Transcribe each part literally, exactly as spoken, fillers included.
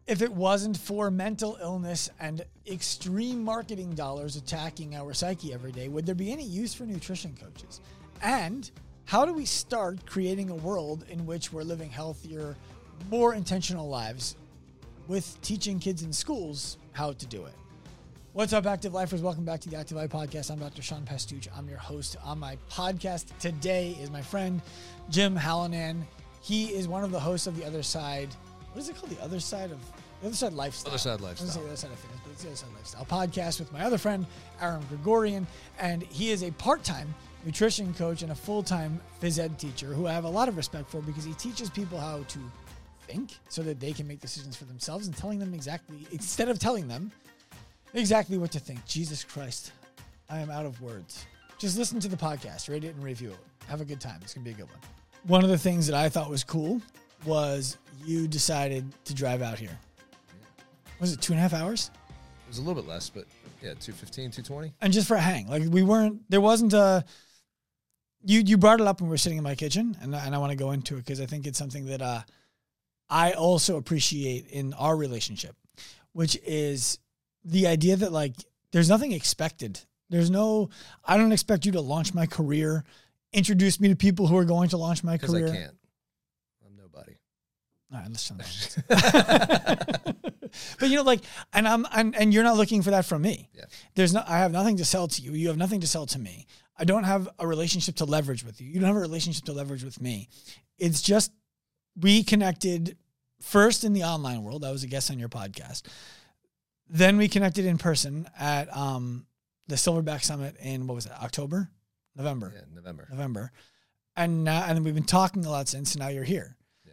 If it wasn't for mental illness and extreme marketing dollars attacking our psyche every day, would there be any use for nutrition coaches? And how do we start creating a world in which we're living healthier, more intentional lives with teaching kids in schools how to do it? What's up, Active Lifers? Welcome back to the Active Life Podcast. I'm Doctor Sean Pastuch. I'm your host on my podcast. Today is my friend, Jim Hallinan. He is one of the hosts of The Other Side. What is it called? The Other Side of The Other Side Lifestyle. Other Side Lifestyle. I was going to say The Other Side of Fitness, but it's The Other Side Lifestyle podcast with my other friend, Aaron Gregorian. And he is a part-time nutrition coach and a full-time phys ed teacher who I have a lot of respect for because he teaches people how to think so that they can make decisions for themselves and telling them exactly, instead of telling them exactly what to think. Jesus Christ, I am out of words. Just listen to the podcast, rate it and review it. Have a good time. It's going to be a good one. One of the things that I thought was cool was you decided to drive out here. Was it two and a half hours? It was a little bit less, but yeah, two fifteen, two twenty. And just for a hang. Like we weren't, there wasn't a, you you brought it up when we were sitting in my kitchen, and, and I want to go into it because I think it's something that uh, I also appreciate in our relationship, which is the idea that like there's nothing expected. There's no, I don't expect you to launch my career, introduce me to people who are going to launch my career. Because I can't. I'm nobody. All right, let's shut that. But you know, like, and I'm, and, and you're not looking for that from me. Yeah. There's no, I have nothing to sell to you. You have nothing to sell to me. I don't have a relationship to leverage with you. You don't have a relationship to leverage with me. It's just, we connected first in the online world. I was a guest on your podcast. Then we connected in person at um, the Silverback Summit in, what was it, October? November. Yeah, November. November. And now, and we've been talking a lot since, and now you're here. Yeah.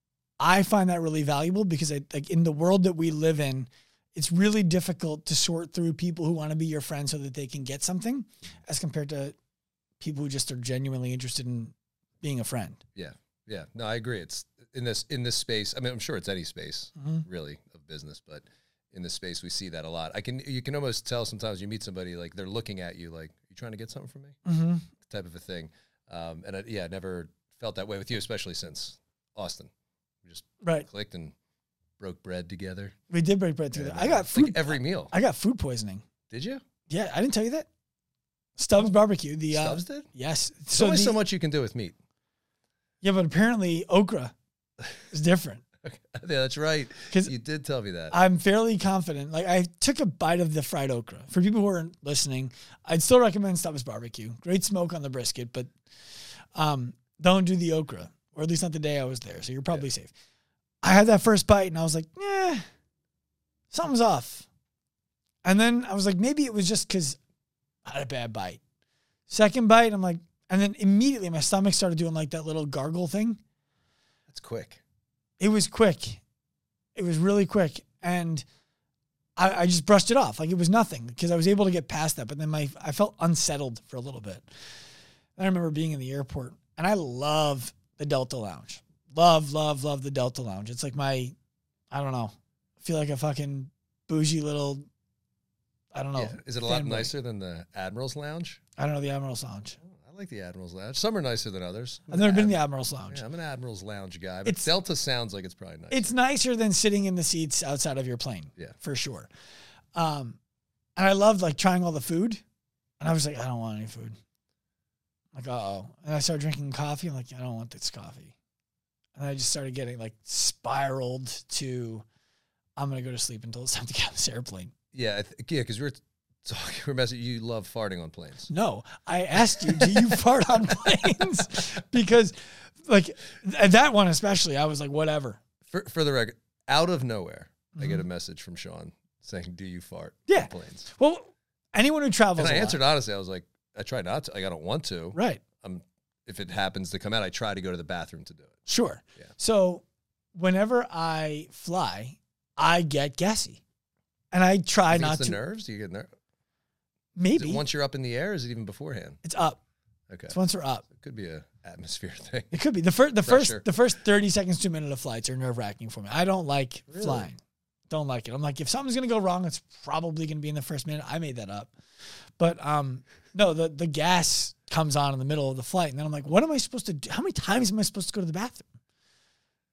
I find that really valuable because I, like in the world that we live in, it's really difficult to sort through people who want to be your friend so that they can get something as compared to people who just are genuinely interested in being a friend. Yeah. Yeah. No, I agree. It's in this, in this space. I mean, I'm sure it's any space Mm-hmm. really of business, but in this space, we see that a lot. I can, you can almost tell sometimes you meet somebody, like they're looking at you like, you trying to get something from me? Mm-hmm. Type of a thing. Um, and I, yeah, I never felt that way with you, especially since Austin. We just Right. clicked and broke bread together. We did break bread together. And, I got uh, food. like every meal. I got food poisoning. Did you? Yeah. I didn't tell you that. Stubbs Barbecue. The uh, Stubbs did? Yes. There's only the- so much you can do with meat. Yeah, but apparently okra is different. Okay. Yeah, that's right. 'Cause You did tell me that. I'm fairly confident. Like I took a bite of the fried okra. For people who aren't listening, I'd still recommend Stubbs Barbecue. Great smoke on the brisket, but um, don't do the okra, or at least not the day I was there. So you're probably Yeah. safe. I had that first bite and I was like, yeah, something's off. And then I was like, maybe it was just because I had a bad bite. Second bite, I'm like, and then immediately my stomach started doing like that little gargle thing. That's quick. It was quick. It was really quick. And I, I just brushed it off. Like it was nothing because I was able to get past that. But then my I felt unsettled for a little bit. I remember being in the airport and I love the Delta Lounge. Love, love, love the Delta Lounge. It's like my, I don't know, I feel like a fucking bougie little, I don't know. Yeah. Is it a lot fanboy. nicer than the Admiral's Lounge? I don't know the Admiral's Lounge. Oh, I like the Admiral's Lounge. Some are nicer than others. I've never been in the Ad- Admiral's Lounge. Yeah, I'm an Admiral's Lounge guy, but It's- Delta sounds like it's probably nice. It's nicer than sitting in the seats outside of your plane. Yeah. For sure. Um, and I loved like trying all the food. And I was like, I don't want any food. Like, uh-oh. And I started drinking coffee. I'm like, I don't want this coffee. And I just started getting like spiraled to, I'm going to go to sleep until it's time to get on this airplane. Yeah, I th- yeah, because we were talking, we were messing. You love farting on planes. No, I asked you, do you fart on planes? Because like that one especially, I was like, whatever. For for the record, out of nowhere, I get Mhm. a message from Sean saying, "Do you fart Yeah. on planes?" Well, anyone who travels, And I a lot- answered honestly. I was like, I try not to. Like, I don't want to. right. I'm. If it happens to come out, I try to go to the bathroom to do it. Sure. Yeah. So whenever I fly, I get gassy. And I try You think not it's to. the nerves? Do you get nerves? Maybe. Is it once you're up in the air? Or is it even beforehand? It's up. Okay. It's once we're up. It could be a atmosphere thing. It could be. The first the Pressure. first the first thirty seconds to a minute of flights are nerve wracking for me. I don't like Really? flying. Don't like it. I'm like, if something's gonna go wrong, it's probably gonna be in the first minute. I made that up. But um no, the the gas comes on in the middle of the flight, and then I'm like, what am I supposed to do? How many times am I supposed to go to the bathroom?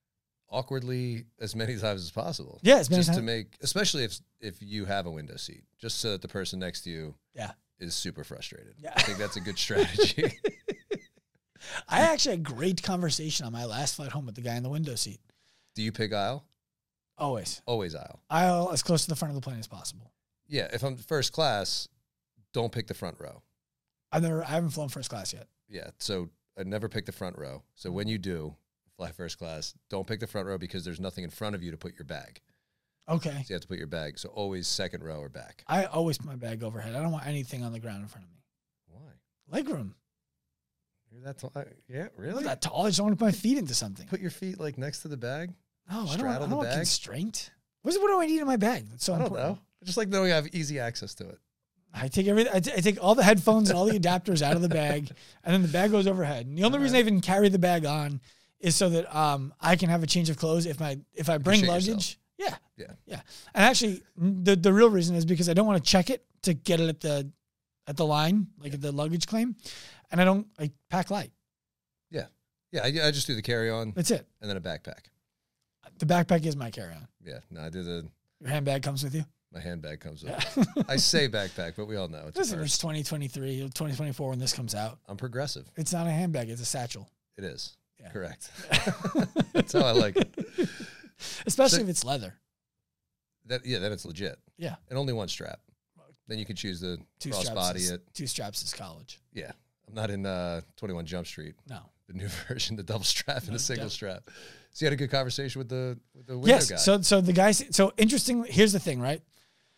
awkwardly as many times as possible. Yeah, as many just times. to make, especially if if you have a window seat, just so that the person next to you Yeah. is super frustrated. Yeah. I think that's a good strategy. I actually had a great conversation on my last flight home with the guy in the window seat. Do you pick aisle? Always. Always aisle. Aisle as close to the front of the plane as possible. Yeah, if I'm first class, don't pick the front row. I've never, I haven't flown first class yet. Yeah, so I never pick the front row. So when you do fly first class, don't pick the front row because there's nothing in front of you to put your bag. Okay. So you have to put your bag. So always second row or back. I always put my bag overhead. I don't want anything on the ground in front of me. Why? Legroom. You're that tall? Yeah, I'm really? not that tall. I just don't want to put my feet into something. Put your feet like next to the bag? No, I don't, want- I straddle don't the want bag? constraint. What's, what do I need in my bag? That's so I don't important. know. I just like knowing I have easy access to it. I take everything. I, t- I take all the headphones and all the adapters out of the bag, and then the bag goes overhead. And the only All reason right. I even carry the bag on is so that um I can have a change of clothes if my if I bring shit luggage. Yeah, Yeah. yeah. And actually, the the real reason is because I don't want to check it to get it at the at the line, like at the luggage claim, and I don't. I pack light. Yeah. Yeah, I, I just do the carry-on That's it. and then a backpack. The backpack is my carry-on. Yeah, no, I do the, Your handbag comes with you. my handbag comes with Yeah. it. I say backpack, but we all know it's a Listen, purse. it's twenty twenty-three, twenty twenty-four when this comes out. I'm progressive. It's not a handbag. It's a satchel. It is. Yeah. Correct. That's how I like it. Especially So- if it's leather. That yeah, then it's legit. Yeah. And only one strap. Then you can choose the Two crossbody straps. Is, it. two straps is college. Yeah. I'm not in uh, twenty-one Jump Street, No. the new version, the double strap and No, the single def- strap. So you had a good conversation with the with the window Yes. guy. So so the guy. So interesting. Here's the thing, right?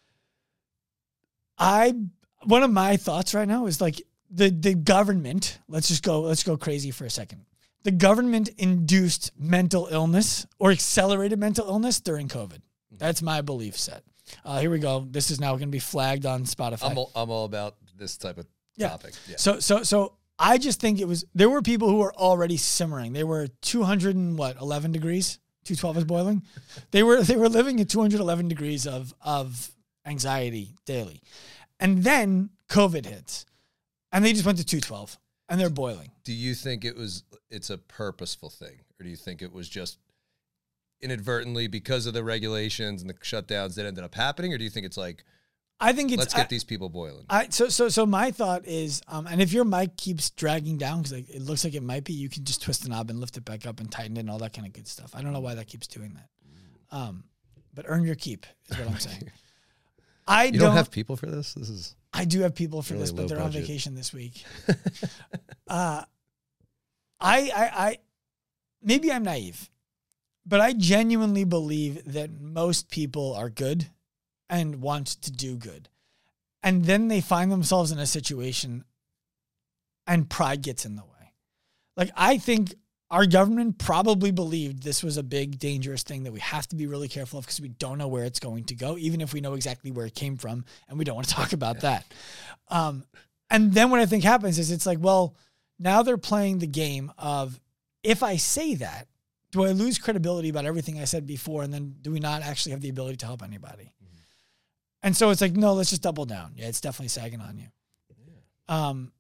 I one of my thoughts right now is like the the government. Let's just go. Let's go crazy for a second. The government induced mental illness or accelerated mental illness during COVID. That's my belief set. Uh, here we go. This is now going to be flagged on Spotify. I'm all, I'm all about this type of Yeah. topic. Yeah. So so so I just think it was there were people who were already simmering. They were two hundred and what eleven degrees. two twelve is boiling. They were they were living at two hundred eleven degrees of of anxiety daily, and then COVID hits, and they just went to two twelve, and they're boiling. Do you think it was it's a purposeful thing, or do you think it was just inadvertently because of the regulations and the shutdowns that ended up happening, or do you think it's like I think it's let's get I, these people boiling? I so so so my thought is, um, and if your mic keeps dragging down because like, it looks like it might be, you can just twist the knob and lift it back up and tighten it and all that kind of good stuff. I don't know why that keeps doing that, um, but earn your keep is what I'm saying. I you don't, don't have people for this. This is I do have people for really this, but low they're on budget. vacation this week. uh, I, I, I, maybe I'm naive, but I genuinely believe that most people are good and want to do good. And then they find themselves in a situation and pride gets in the way. Like, I think our government probably believed this was a big, dangerous thing that we have to be really careful of because we don't know where it's going to go, even if we know exactly where it came from, and we don't want to talk about yeah. that. Um, and then what I think happens is it's like, well, now they're playing the game of, if I say that, do I lose credibility about everything I said before, and then do we not actually have the ability to help anybody? Mm-hmm. And so it's like, no, let's just double down. Yeah, it's definitely sagging on you. Yeah. Um,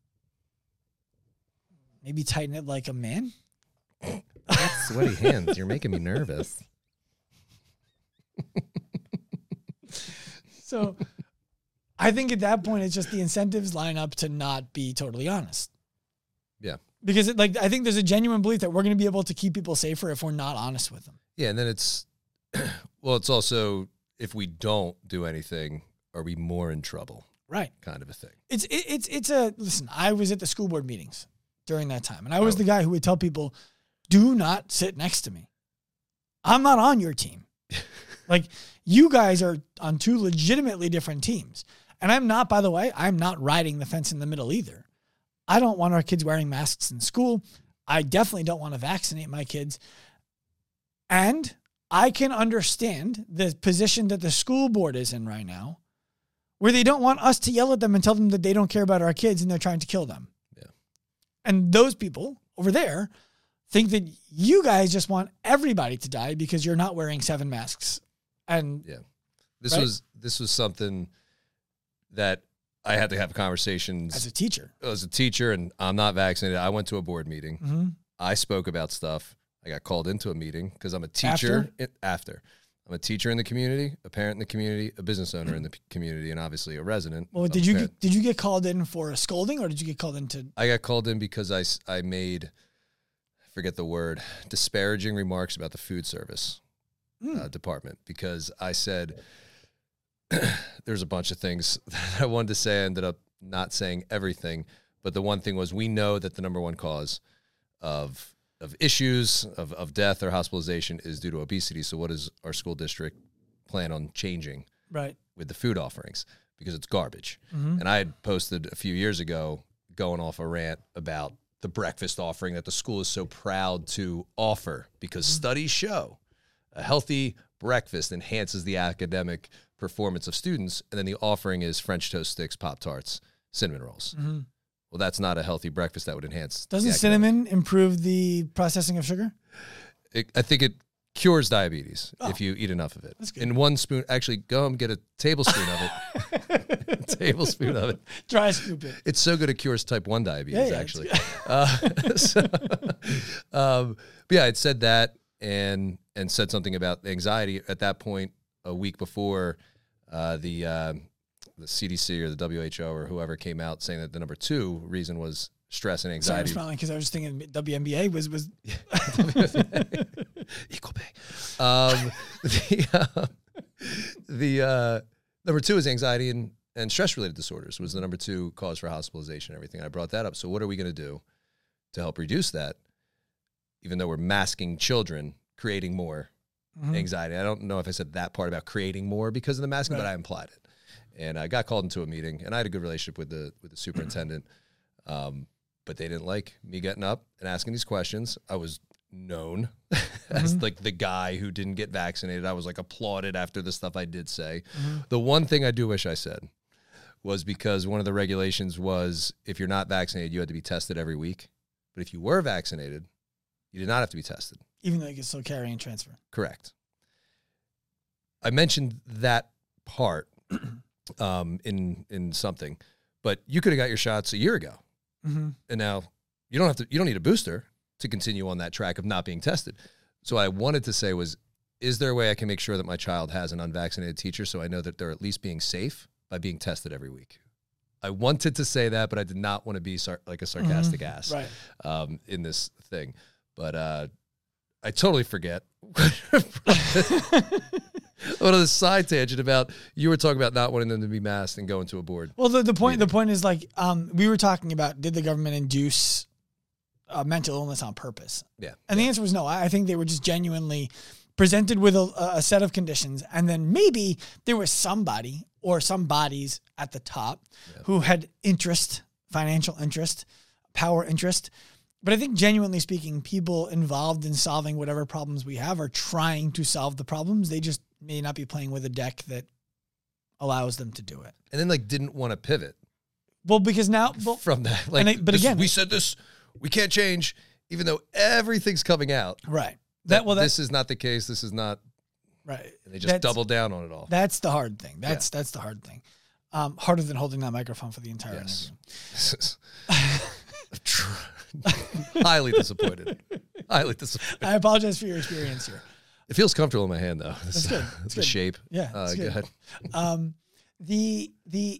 maybe tighten it like a man. That's sweaty hands. You're making me nervous. So I think at that point, it's just the incentives line up to not be totally honest. Yeah. Because it, like, I think there's a genuine belief that we're going to be able to keep people safer if we're not honest with them. Yeah. And then it's, well, it's also, if we don't do anything, are we more in trouble? Right. Kind of a thing. It's, it, it's, it's a, listen, I was at the school board meetings during that time, and I was oh. the guy who would tell people, do not sit next to me. I'm not on your team. Like, you guys are on two legitimately different teams. And I'm not, by the way, I'm not riding the fence in the middle either. I don't want our kids wearing masks in school. I definitely don't want to vaccinate my kids. And I can understand the position that the school board is in right now, where they don't want us to yell at them and tell them that they don't care about our kids and they're trying to kill them. Yeah. And those people over there think that you guys just want everybody to die because you're not wearing seven masks. And yeah, this right? was this was something that I had to have conversations as a teacher. As a teacher, and I'm not vaccinated. I went to a board meeting. Mm-hmm. I spoke about stuff. I got called into a meeting because I'm a teacher. After? It, after. I'm a teacher in the community, a parent in the community, a business owner in the p- community, and obviously a resident. Well, of did a you parent. get, did you get called in for a scolding, or did you get called into? I got called in because I, s- I made, I forget the word, disparaging remarks about the food service Mm. uh, department, because I said there's a bunch of things that I wanted to say. I ended up not saying everything, but the one thing was, we know that the number one cause of of issues of, of death or hospitalization is due to obesity. So what does our school district plan on changing Right. with the food offerings? Because it's garbage. Mm-hmm. And I had posted a few years ago going off a rant about the breakfast offering that the school is so proud to offer, because Mm-hmm. studies show a healthy breakfast enhances the academic performance of students. And then the offering is French toast sticks, Pop-Tarts, cinnamon rolls. Mm-hmm. Well, that's not a healthy breakfast that would enhance. the Doesn't academic- cinnamon improve the processing of sugar? It, I think it cures diabetes Oh. if you eat enough of it. That's good. In one spoon, actually, go home and get a tablespoon of it. A tablespoon of it. Dry scoop it. It's so good it cures type one diabetes, Yeah, yeah, actually. Uh, so, um, but yeah, I'd said that and and said something about anxiety at that point a week before uh, the uh, the C D C or the W H O or whoever came out saying that the number two reason was stress and Sorry, I'm anxiety. smiling because I was thinking W N B A was was. Equal pay. Um, the uh, the uh, number two is anxiety and, and stress related disorders was the number two cause for hospitalization and everything. I brought that up. So what are we going to do to help reduce that? Even though we're masking children, creating more Mhm. anxiety. I don't know if I said that part about creating more because of the masking, Right. but I implied it. And I got called into a meeting, and I had a good relationship with the with the superintendent. Um, but they didn't like me getting up and asking these questions. I was known as Mhm. like the guy who didn't get vaccinated. I was like applauded after the stuff I did say. Mhm. The one thing I do wish I said was, because one of the regulations was if you're not vaccinated, you had to be tested every week. But if you were vaccinated, you did not have to be tested. Even though you can still carry and transfer. Correct. I mentioned that part um, in in something, but you could have got your shots a year ago, Mm-hmm. and now you don't have to. You don't need a booster to continue on that track of not being tested. So what I wanted to say was, is there a way I can make sure that my child has an unvaccinated teacher so I know that they're at least being safe by being tested every week? I wanted to say that, but I did not want to be sar- like a sarcastic Mhm. ass Right. um, in this thing. But uh, I totally forget. What a side tangent about, you were talking about not wanting them to be masked and going to a board. Well, the, the point Meeting. the point is like um, we were talking about, did the government induce uh, mental illness on purpose? Yeah. And the answer was no. I I think they were just genuinely presented with a, a set of conditions, and then maybe there was somebody or some bodies at the top Yeah. who had interest, financial interest, power interest. But I think, genuinely speaking, people involved in solving whatever problems we have are trying to solve the problems. They just may not be playing with a deck that allows them to do it. And then like didn't want to pivot Well, because now, well, from that. Like, I- but this- again- we said this, we can't change, even though everything's coming out. right. That, well, this that's is not the case. This is not, right. and they just That's- double down on it all. That's the hard thing. That's that's the hard thing. Um, harder than holding that microphone for the entire Yes. interview. Highly disappointed. Highly disappointed. I apologize for your experience here. It feels comfortable in my hand though. That's good. the That's good. shape. Yeah, Uh, that's go good. ahead. Um, the the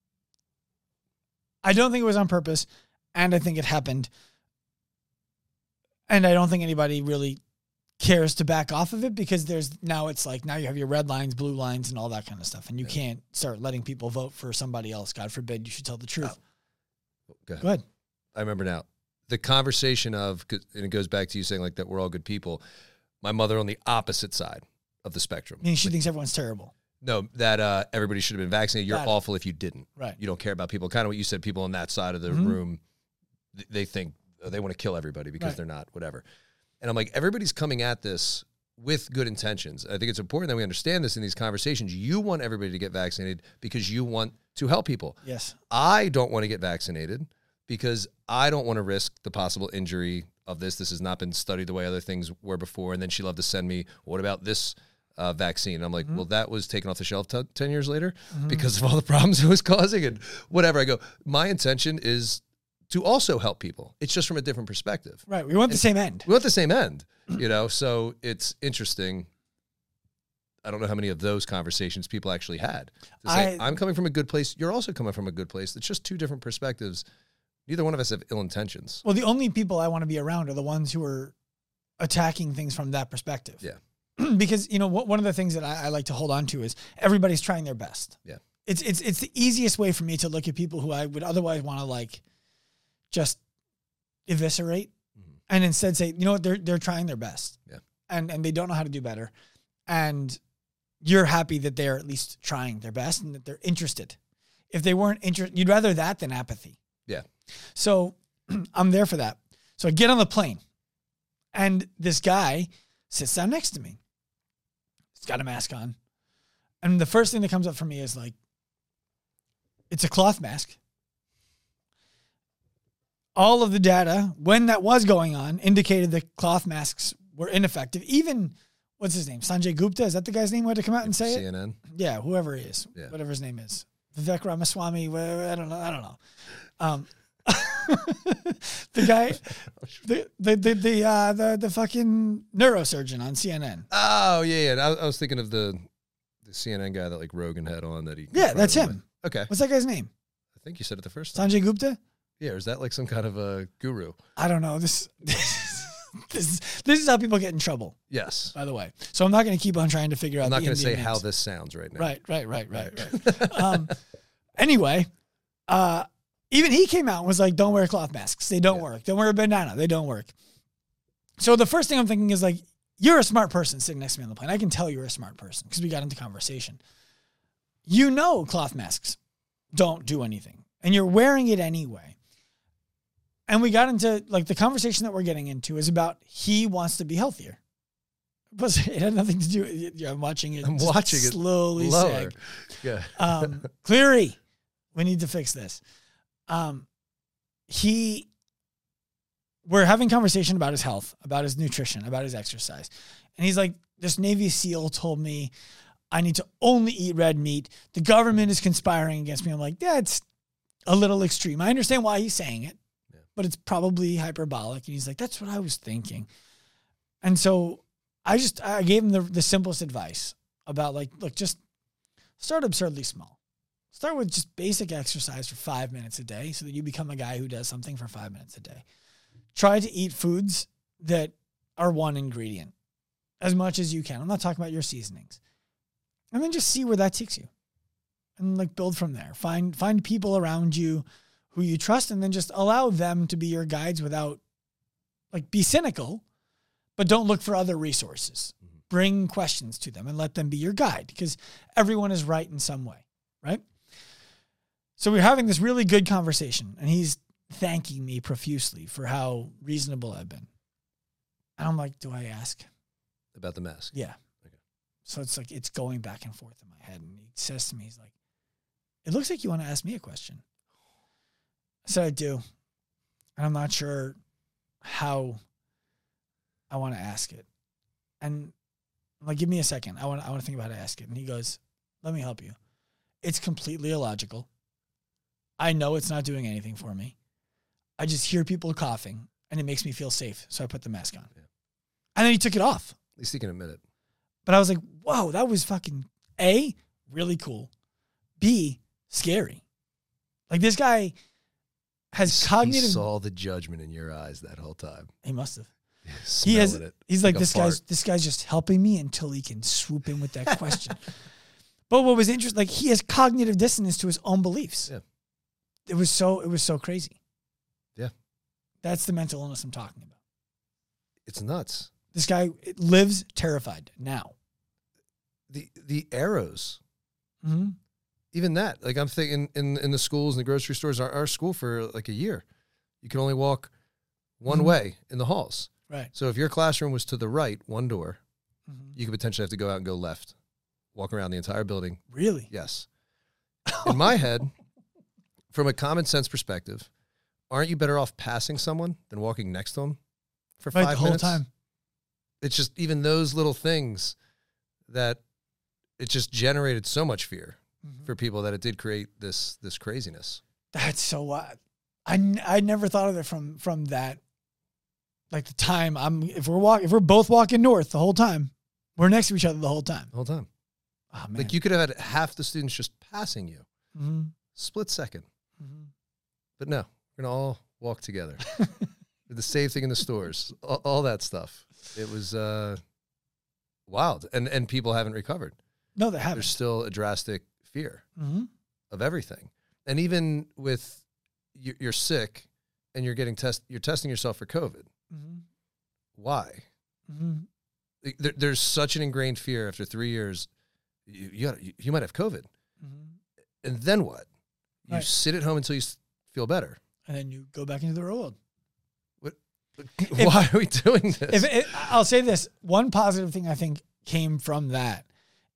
I don't think it was on purpose, and I think it happened, and I don't think anybody really cares to back off of it, because there's now it's like now you have your red lines, blue lines, and all that kind of stuff, and you Yeah. can't start letting people vote for somebody else. God forbid you should tell the truth. Go ahead. Go ahead. I remember now. The conversation of, 'cause- and it goes back to you saying like that we're all good people. My mother on the opposite side of the spectrum. I mean, she thinks everyone's terrible. No, that uh, everybody should have been vaccinated. You're Got it. awful if you didn't. Right. You don't care about people. Kind of what you said, people on that side of the Mhm. room, th- they think uh, they want to kill everybody because Right. they're not, whatever. And I'm like, everybody's coming at this with good intentions. I think it's important that we understand this in these conversations. You want everybody to get vaccinated because you want to help people. Yes. I don't want to get vaccinated because I don't want to risk the possible injury of this. This has not been studied the way other things were before. And then she loved to send me, what about this uh, vaccine? And I'm like, Mhm. well, that was taken off the shelf t- ten years later Mhm. because of all the problems it was causing and whatever. I go, my intention is to also help people. It's just from a different perspective. Right. We want the And same end. We want the same end, you know? So it's interesting. I don't know how many of those conversations people actually had. To say, I, I'm coming from a good place. You're also coming from a good place. It's just two different perspectives. Neither one of us have ill intentions. Well, the only people I want to be around are the ones who are attacking things from that perspective. Yeah. Because, you know, one of the things that I, I like to hold on to is everybody's trying their best. Yeah. It's, it's, it's the easiest way for me to look at people who I would otherwise want to like just eviscerate mm-hmm. and instead say, you know what, they're, they're trying their best. Yeah. And, and they don't know how to do better. And you're happy that they're at least trying their best and that they're interested. If they weren't interested, you'd rather that than apathy. Yeah. So I'm there for that. So I get on the plane and this guy sits down next to me. He's got a mask on. And the first thing that comes up for me is like, it's a cloth mask. All of the data, when that was going on, indicated that cloth masks were ineffective. Even, what's his name? Sanjay Gupta? Is that the guy's name who had to come out and say C N N? it? Yeah, whoever he is. Yeah. Whatever his name is. Vivek Ramaswamy. I don't know. I don't know. Um, the guy, the the the the, uh, the the fucking neurosurgeon on C N N. Oh yeah, yeah. I, I was thinking of the the C N N guy that like Rogan had on that he. Yeah, that's him. With. Okay. What's that guy's name? I think you said it the first time. Sanjay Gupta. Yeah, or is that like some kind of a guru? I don't know. This this this, this is how people get in trouble. Yes. By the way, so I'm not going to keep on trying to figure I'm out. I'm not going to say names. how this sounds right now. Right, right, right, right, right. um, anyway, uh, even he came out and was like, "Don't wear cloth masks. They don't yeah. work. Don't wear a bandana. They don't work." So the first thing I'm thinking is like, you're a smart person sitting next to me on the plane. I can tell you're a smart person because we got into conversation. You know, cloth masks don't do anything, and you're wearing it anyway. And we got into, like, the conversation that we're getting into is about he wants to be healthier. It, was, it had nothing to do with it. I'm watching it. I'm watching it slowly lower. sag. Yeah. um, Cleary, we need to fix this. Um, he, we're having conversation about his health, about his nutrition, about his exercise. And he's like, this Navy SEAL told me I need to only eat red meat. The government is conspiring against me. I'm like, that's a little extreme. I understand why he's saying it. But it's probably hyperbolic. And he's like, that's what I was thinking. And so I just, I gave him the, the simplest advice about like, look, just start absurdly small. Start with just basic exercise for five minutes a day so that you become a guy who does something for five minutes a day. Try to eat foods that are one ingredient as much as you can. I'm not talking about your seasonings. And then just see where that takes you and like build from there. Find, find people around you who you trust, and then just allow them to be your guides without, like, be cynical, but don't look for other resources. Mm-hmm. Bring questions to them and let them be your guide because everyone is right in some way, right? So we're having this really good conversation, and he's thanking me profusely for how reasonable I've been. And I'm like, do I ask? About the mask? Yeah. Okay. So it's like, it's going back and forth in my head, and he says to me, he's like, it looks like you want to ask me a question. I said I do, and I'm not sure how I want to ask it. And I'm like, give me a second. I want I want to think about how to ask it. And he goes, let me help you. It's completely illogical. I know it's not doing anything for me. I just hear people coughing, and it makes me feel safe, so I put the mask on. Yeah. And then he took it off. At least he can admit it. But I was like, whoa, that was fucking, A, really cool. B, scary. Like this guy has cognitive. He saw the judgment in your eyes that whole time. He must have. He has. It. He's like, like this guy's this guy's just helping me until he can swoop in with that question. But what was interesting, like he has cognitive dissonance to his own beliefs. Yeah. It was so it was so crazy. Yeah. That's the mental illness I'm talking about. It's nuts. This guy lives terrified now. The the arrows. Mm-hmm. Even that, like I'm thinking in, in the schools and the grocery stores, our, our school for like a year, you can only walk one mm-hmm. way in the halls. Right. So if your classroom was to the right, one door, mm-hmm. you could potentially have to go out and go left, walk around the entire building. Really? Yes. In my head, from a common sense perspective, aren't you better off passing someone than walking next to them for right, five the whole minutes? time. It's just even those little things that it just generated so much fear. Mm-hmm. For people that it did create this this craziness. That's so uh, I, n- I never thought of it from from that. Like the time I'm if we're walk if we're both walking north the whole time, we're next to each other the whole time. The whole time. Oh man. Like you could have had half the students just passing you. Mm-hmm. Split second. Mm-hmm. But no, we're gonna all walk together. The same thing in the stores, all, all that stuff. It was uh, wild, and and people haven't recovered. No, they haven't. There's still a drastic fear Mm-hmm. of everything, and even with you- you're sick and you're getting test, you're testing yourself for COVID. Mm-hmm. Why? Mm-hmm. There, there's such an ingrained fear after three years. You you, gotta, you, you might have COVID, Mm-hmm. and then what? You Right. sit at home until you s- feel better. And then you go back into the real world. Why are we doing this? If it, I'll say this, one positive thing I think came from that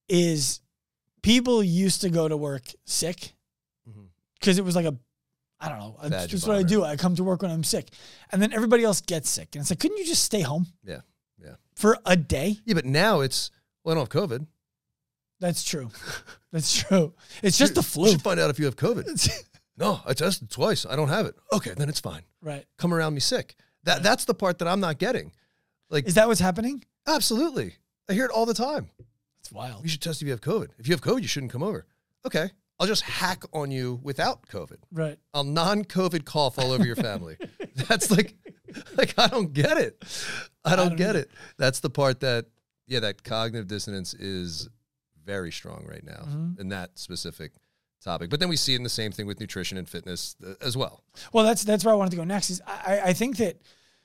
is people used to go to work sick because Mhm. it was like a, I don't know, Badge that's of just what I honor. do. I come to work when I'm sick. And then everybody else gets sick. And it's like, couldn't you just stay home Yeah, yeah, for a day? yeah. But now it's well, I don't have COVID. That's true. That's true. It's just You- the You flu. should find out if you have COVID. No, I tested twice. I don't have it. Okay, then it's fine. Right. Come around me sick. That Right. that's the part that I'm not getting. Like Is that what's happening? absolutely, I hear it all the time. It's wild. You should test if you have COVID. If you have COVID, you shouldn't come over. Okay, I'll just hack on you without COVID. Right. I'll non-COVID cough all over your family. That's like, like I don't get it. I don't, don't get either. it. That's the part that, yeah, that cognitive dissonance is very strong right now Mhm. in that specific topic. But then we see it in the same thing with nutrition and fitness uh, as well. Well, that's that's where I wanted to go next. Is I, I think that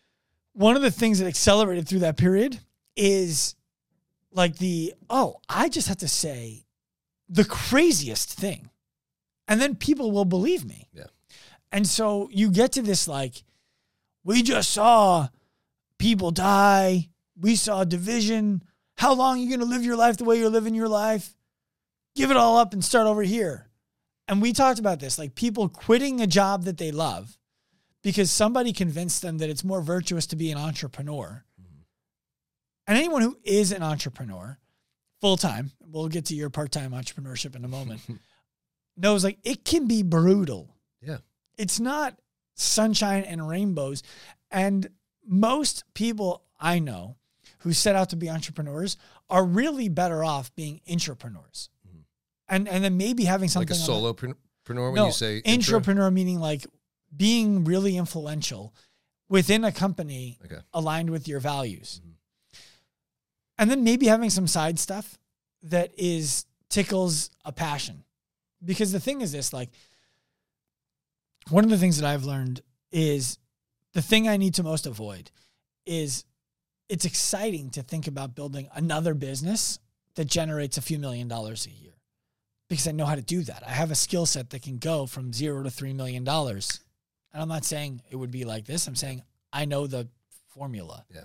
one of the things that accelerated through that period is like the oh, I just have to say the craziest thing, and then people will believe me. Yeah. And so you get to this like, we just saw people die. We saw division. How long are you going to live your life the way you're living your life? Give it all up and start over here. And we talked about this, like people quitting a job that they love because somebody convinced them that it's more virtuous to be an entrepreneur. Mm-hmm. And anyone who is an entrepreneur full-time, we'll get to your part-time entrepreneurship in a moment, knows like it can be brutal. Yeah. It's not sunshine and rainbows. And most people I know who set out to be entrepreneurs are really better off being intrapreneurs. Mhm. And and then maybe having Like something a on the- solopreneur when no, you say intra? entrepreneur meaning like being really influential within a company Okay. aligned with your values. Mhm. And then maybe having some side stuff that is tickles a passion. Because the thing is this, like one of the things that I've learned is the thing I need to most avoid is it's exciting to think about building another business that generates a few million dollars a year because I know how to do that. I have a skill set that can go from zero to three million dollars. And I'm not saying it would be like this. I'm saying I know the formula. Yeah.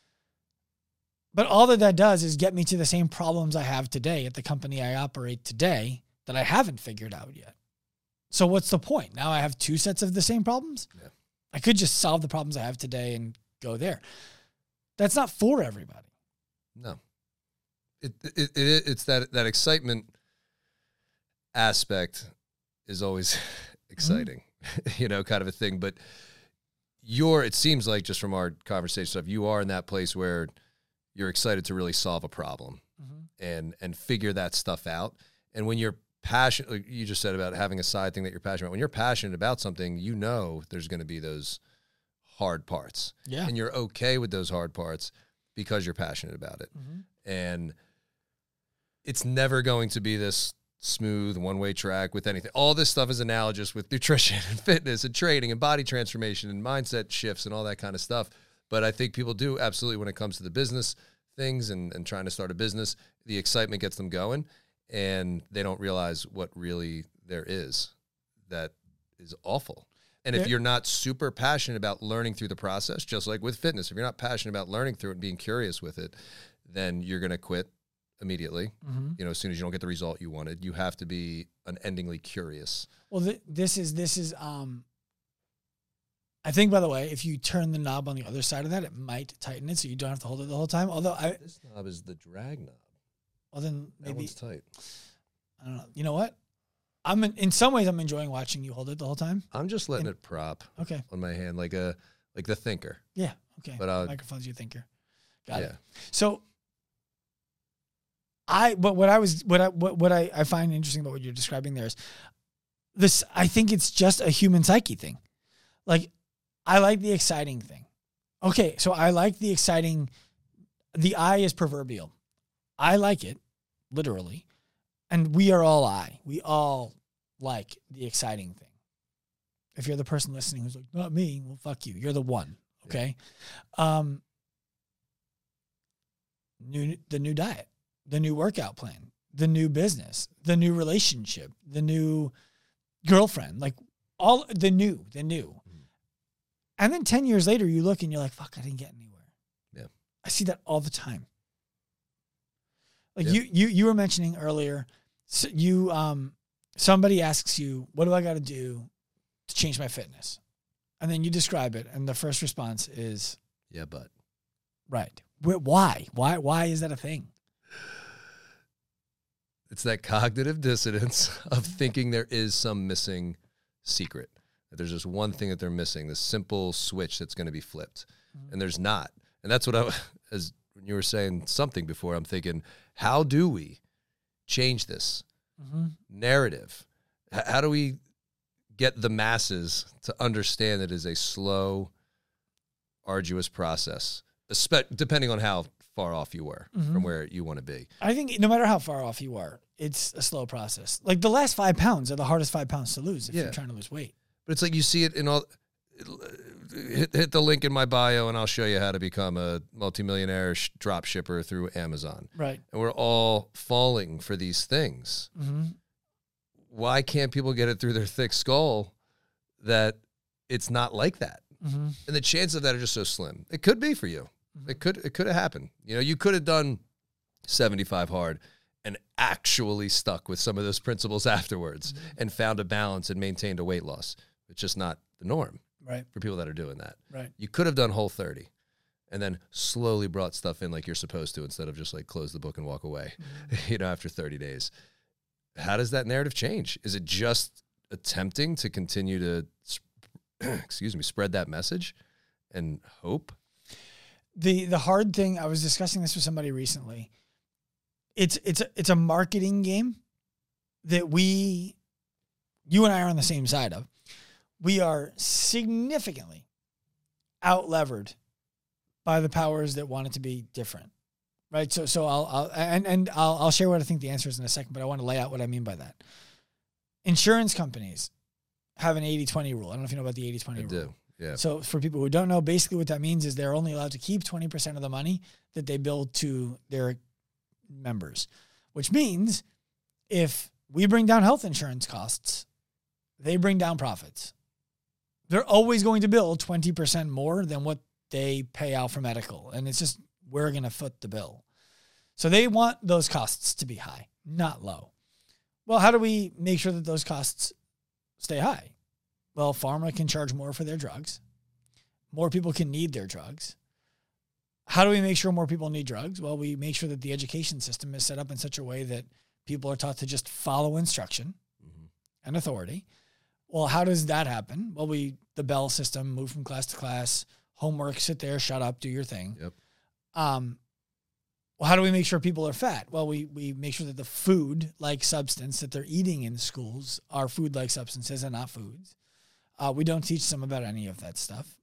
But all that that does is get me to the same problems I have today at the company I operate today that I haven't figured out yet. So what's the point? Now I have two sets of the same problems? Yeah. I could just solve the problems I have today and go there. That's not for everybody. No. It, it, it it's that that excitement aspect is always exciting, you know, kind of a thing. But you're, it seems like just from our conversation stuff, you are in that place where you're excited to really solve a problem Mm-hmm. and and figure that stuff out. And when you're passionate, like you just said about having a side thing that you're passionate about, when you're passionate about something, you know there's going to be those hard parts. Yeah. And you're okay with those hard parts because you're passionate about it. Mm-hmm. And it's never going to be this smooth one-way track with anything. All this stuff is analogous with nutrition and fitness and training and body transformation and mindset shifts and all that kind of stuff. But I think people do absolutely, when it comes to the business things and, and trying to start a business, the excitement gets them going and they don't realize what really there is that is awful. And if There- you're not super passionate about learning through the process, just like with fitness, if you're not passionate about learning through it and being curious with it, then you're going to quit immediately. Mm-hmm. You know, as soon as you don't get the result you wanted, you have to be unendingly curious. Well, th- this is, this is, um, I think, by the way, if you turn the knob on the other side of that, it might tighten it so you don't have to hold it the whole time. Although I, This knob is the drag knob. well, then That maybe, one's tight. I don't know. You know what? I'm in, in some ways I'm enjoying watching you hold it the whole time. I'm just letting And- it prop Okay. on my hand like a like the thinker. Yeah. Okay. But uh, Microphone's your thinker. Got yeah. it. So I but what I was what I what, what I, I find interesting about what you're describing there is this. I think it's just a human psyche thing. Like I like the exciting thing. Okay, so I like the exciting. The eye is proverbial. I like it, literally, and we are all I. We all like the exciting thing. If you're the person listening who's like, not me, well, fuck you. You're the one. Okay. Um. New the new diet, the new workout plan, the new business, the new relationship, the new girlfriend, like all the new, the new. And then ten years later, you look and you're like, fuck, I didn't get anywhere. Yeah. I see that all the time. Like Yeah. you, you, you were mentioning earlier, so you, um, somebody asks you, what do I got to do to change my fitness? And then you describe it. And the first response is, Yeah, but right. Wh- Why? Why, why is that a thing? it's that cognitive dissonance of thinking there is some missing secret. That there's just one thing that they're missing, this simple switch that's going to be flipped. Mm-hmm. And there's not. And that's what I, as when you were saying something before, I'm thinking, how do we change this Mm-hmm. narrative? H- How do we get the masses to understand that it is a slow, arduous process, espe- depending on how far off you were Mhm. from where you want to be? I think no matter how far off you are, it's a slow process. Like the last five pounds are the hardest five pounds to lose if Yeah. you're trying to lose weight. But it's like you see it in all. Hit, hit the link in my bio, and I'll show you how to become a multimillionaire sh- drop shipper through Amazon. Right. And we're all falling for these things. Mm-hmm. Why can't people get it through their thick skull that it's not like that? Mm-hmm. And the chances of that are just so slim. It could be for you. Mhm. It could. It could have happened. You know, you could have done seventy-five hard and actually stuck with some of those principles afterwards Mhm. and found a balance and maintained a weight loss. It's just not the norm Right. for people that are doing that. Right. You could have done Whole thirty and then slowly brought stuff in like you're supposed to instead of just like close the book and walk away, Mm-hmm. you know, after thirty days. How does that narrative change? Is it just attempting to continue to, excuse me, spread that message and hope? The the hard thing, I was discussing this with somebody recently. It's it's a, it's a marketing game that we, you and I are on the same side of. We are significantly out-levered by the powers that want it to be different, right? So so I'll, I'll and and I'll I'll share what I think the answer is in a second, but I want to lay out what I mean by that. Insurance companies have an eighty twenty rule. I don't know if you know about the eighty twenty I rule. do. Yeah. So for people who don't know, basically what that means is they're only allowed to keep twenty percent of the money that they bill to their members, which means if we bring down health insurance costs, they bring down profits. They're always going to bill twenty percent more than what they pay out for medical. And it's just, we're going to foot the bill. So they want those costs to be high, not low. Well, how do we make sure that those costs stay high? Well, pharma can charge more for their drugs. More people can need their drugs. How do we make sure more people need drugs? Well, we make sure that the education system is set up in such a way that people are taught to just follow instruction Mhm. and authority. Well, how does that happen? Well, we, the Bell system, move from class to class, homework, sit there, shut up, do your thing. Yep. Um, well, how do we make sure people are fat? Well, we, we make sure that the food-like substance that they're eating in schools are food-like substances and not foods. Uh, we don't teach them about any of that stuff.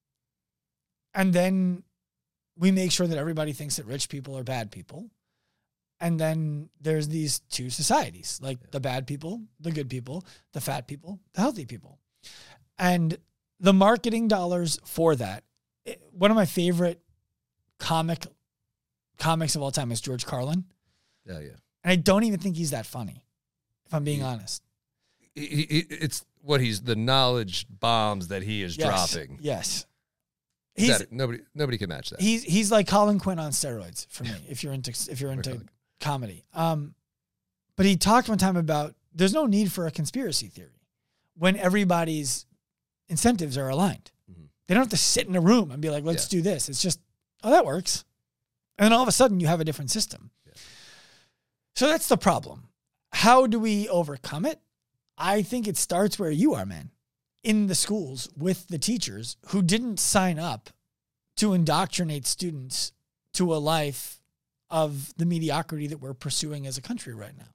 And then we make sure that everybody thinks that rich people are bad people. And then there's these two societies, like Yeah. the bad people, the good people, the fat people, the healthy people. And the marketing dollars for that, it- one of my favorite comic comics of all time is George Carlin. Yeah, yeah. And I don't even think he's that funny, if I'm being He- honest. He, he, it's what he's, the knowledge bombs that he is Yes. dropping. Yes. Is He's, that- nobody, nobody can match that. he's, he's like Colin Quinn on steroids for me, if you're into, if you're into Colin. comedy. Um, but he talked one time about there's no need for a conspiracy theory when everybody's incentives are aligned. Mhm. They don't have to sit in a room and be like, let's Yeah. do this. It's just, oh, that works. And then all of a sudden you have a different system. Yeah. So that's the problem. How do we overcome it? I think it starts where you are, man, in the schools with the teachers who didn't sign up to indoctrinate students to a life of the mediocrity that we're pursuing as a country right now.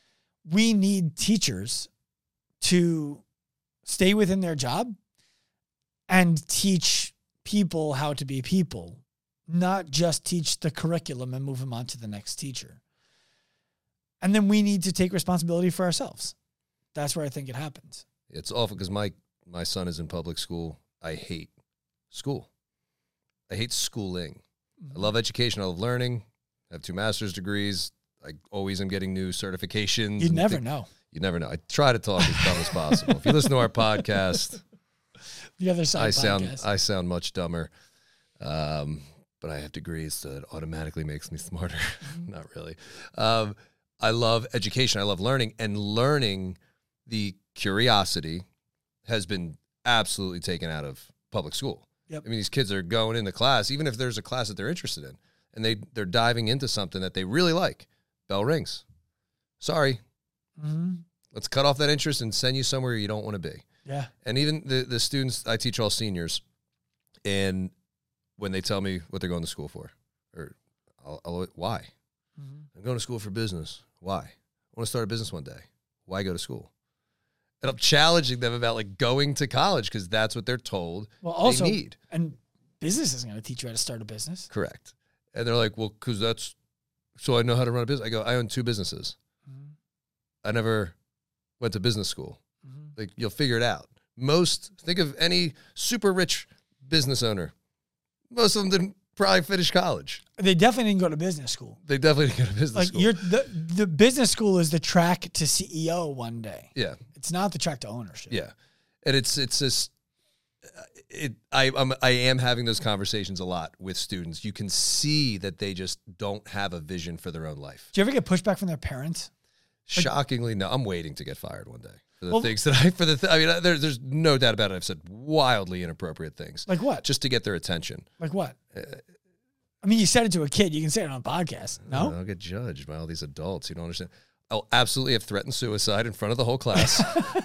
We need teachers to stay within their job and teach people how to be people, not just teach the curriculum and move them on to the next teacher. And then we need to take responsibility for ourselves. That's where I think it happens. It's awful because my, my son is in public school. I hate school. I hate schooling. Mm-hmm. I love education. I love learning. I have two master's degrees. I always am getting new certifications. You never think, know. You never know. I try to talk as dumb as possible. If you listen to our podcast, the other side I podcast. sound I sound much dumber. Um, but I have degrees, so it automatically makes me smarter. Mm-hmm. Not really. Um, I love education. I love learning, and learning, the curiosity has been absolutely taken out of public school. Yep. I mean, these kids are going into class, even if there's a class that they're interested in, and they, they're diving into something that they really like. Bell rings. Sorry. Mm-hmm. Let's cut off that interest and send you somewhere you don't want to be. Yeah. And even the, the students, I teach all seniors, and when they tell me what they're going to school for, or I'll, I'll, why? Mm-hmm. I'm going to school for business. Why? I want to start a business one day. Why go to school? And I'm challenging them about like going to college because that's what they're told well, also, they need. And business isn't going to teach you how to start a business. Correct. And they're like, well, because that's, so I know how to run a business. I go, I own two businesses. Mm-hmm. I never went to business school. Mm-hmm. Like, you'll figure it out. Most, think of any super rich business owner. Most of them didn't probably finish college. They definitely didn't go to business school. They definitely didn't go to business like school. You're, the, the business school is the track to C E O one day. Yeah. It's not the track to ownership. Yeah. And it's, it's just, it, I, I'm, I am having those conversations a lot with students. You can see that they just don't have a vision for their own life. Do you ever get pushback from their parents? Shockingly, no. I'm waiting to get fired one day for the well, things that I, for the, th- I mean, there's, there's no doubt about it. I've said wildly inappropriate things. Like what? Just to get their attention. Like what? Uh, I mean, you said it to a kid. You can say it on a podcast. No? I'll get judged by all these adults. You don't understand. I'll absolutely have threatened suicide in front of the whole class.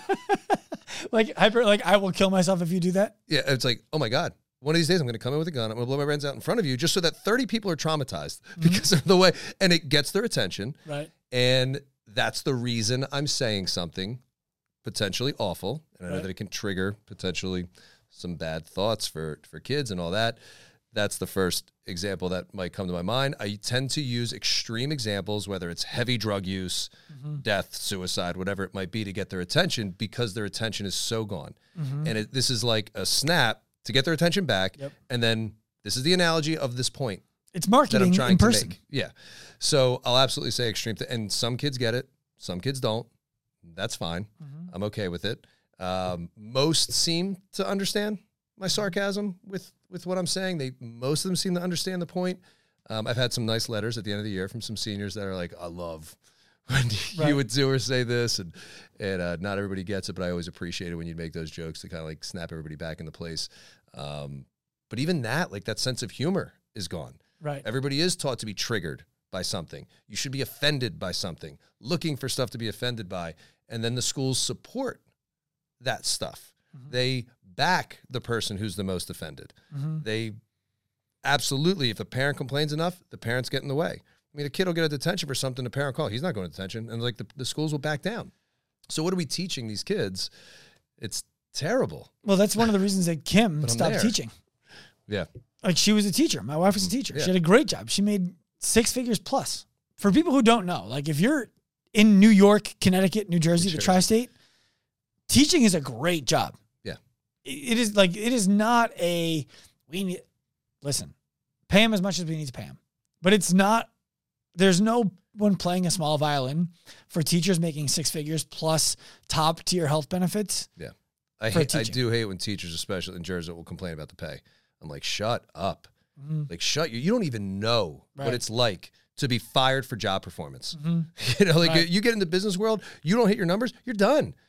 like, hyper, like, I will kill myself if you do that? Yeah, it's like, oh my God. One of these days I'm going to come in with a gun. I'm going to blow my brains out in front of you just so that thirty people are traumatized mm-hmm. because of the way. And it gets their attention. Right. And that's the reason I'm saying something potentially awful. And I know right. that it can trigger potentially some bad thoughts for, for kids and all that. That's the first example that might come to my mind. I tend to use extreme examples, whether it's heavy drug use, mm-hmm. death, suicide, whatever it might be, to get their attention because their attention is so gone. Mm-hmm. And it, this is like a snap to get their attention back. Yep. And then this is the analogy of this point. It's marketing that I'm trying in to person. Make. Yeah. So I'll absolutely say extreme. Th- and some kids get it. Some kids don't. That's fine. Mm-hmm. I'm okay with it. Um, most seem to understand my sarcasm with, with what I'm saying. They, most of them seem to understand the point. Um, I've had some nice letters at the end of the year from some seniors that are like, I love when right. you would do or say this. And, and, uh, not everybody gets it, but I always appreciate it when you make those jokes to kind of like snap everybody back into place. Um, but even that, like that sense of humor is gone. Right. Everybody is taught to be triggered by something. You should be offended by something, looking for stuff to be offended by. And then the schools support that stuff. Mm-hmm. They back the person who's the most offended. Mm-hmm. They absolutely, if a parent complains enough, the parents get in the way. I mean, a kid will get a detention for something the parent call. He's not going to detention. And like the, the schools will back down. So what are we teaching these kids? It's terrible. Well, that's one of the reasons that Kim stopped there. teaching. Yeah. Like she was a teacher. My wife was a teacher. Yeah. She had a great job. She made six figures plus. For people who don't know, like if you're in New York, Connecticut, New Jersey, the tri-state, teaching is a great job. Yeah. It is like, it is not a, we need, listen, pay them as much as we need to pay them. But it's not, there's no one playing a small violin for teachers making six figures plus top tier health benefits. Yeah. I hate, I do hate when teachers, especially in Jersey, will complain about the pay. I'm like, shut up. Mm-hmm. Like, shut you. You don't even know right. what it's like to be fired for job performance. Mm-hmm. You know, like right. you get in the business world, you don't hit your numbers, you're done.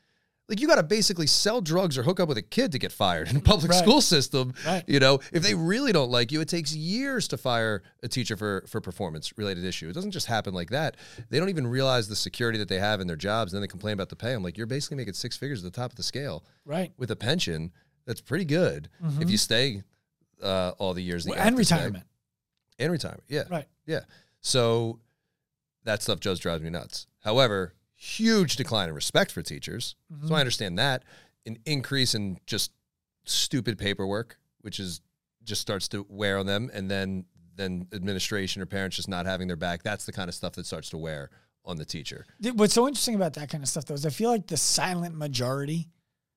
Like, you got to basically sell drugs or hook up with a kid to get fired in a public Right. school system. Right. You know, if they really don't like you, it takes years to fire a teacher for, for performance-related issue. It doesn't just happen like that. They don't even realize the security that they have in their jobs, and then they complain about the pay. I'm like, you're basically making six figures at the top of the scale. Right. With a pension, that's pretty good Mm-hmm. if you stay uh, all the years that you have And to stay. retirement. And retirement, yeah. Right. Yeah. So that stuff just drives me nuts. However, huge decline in respect for teachers. Mm-hmm. So I understand that. An increase in just stupid paperwork, which is just starts to wear on them. And then, then administration or parents just not having their back. That's the kind of stuff that starts to wear on the teacher. What's so interesting about that kind of stuff, though, is I feel like the silent majority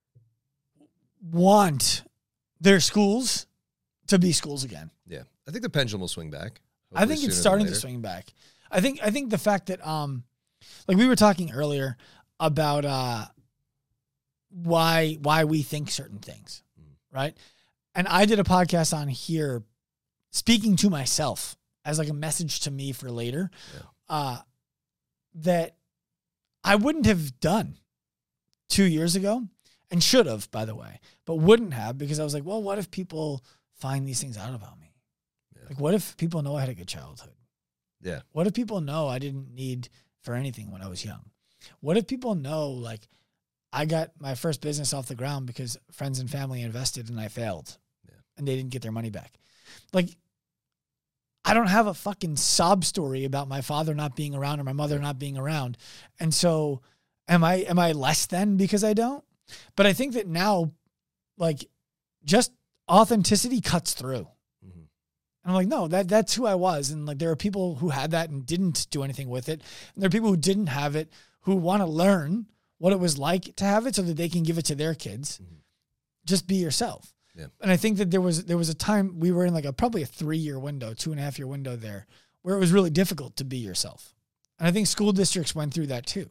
want their schools to be schools again. Yeah. I think the pendulum will swing back. I think it's starting to swing back. I think I think the fact that um like we were talking earlier about uh why why we think certain things, right? And I did a podcast on here speaking to myself as like a message to me for later, yeah. uh that I wouldn't have done two years ago and should have, by the way, but wouldn't have, because I was like, well, what if people find these things out about me? Yeah. Like, what if people know I had a good childhood? Yeah. What if people know I didn't need for anything when I was young? What if people know, like, I got my first business off the ground because friends and family invested and I failed, yeah. and they didn't get their money back? Like, I don't have a fucking sob story about my father not being around or my mother not being around. And so am I, am I less than because I don't? But I think that now, like, just authenticity cuts through. Mm-hmm. And I'm like, no, that that's who I was. And like, there are people who had that and didn't do anything with it. And there are people who didn't have it who want to learn what it was like to have it so that they can give it to their kids. Mm-hmm. Just be yourself. Yeah. And I think that there was there was a time we were in like a probably a three year window, two and a half year window there, where it was really difficult to be yourself. And I think school districts went through that too.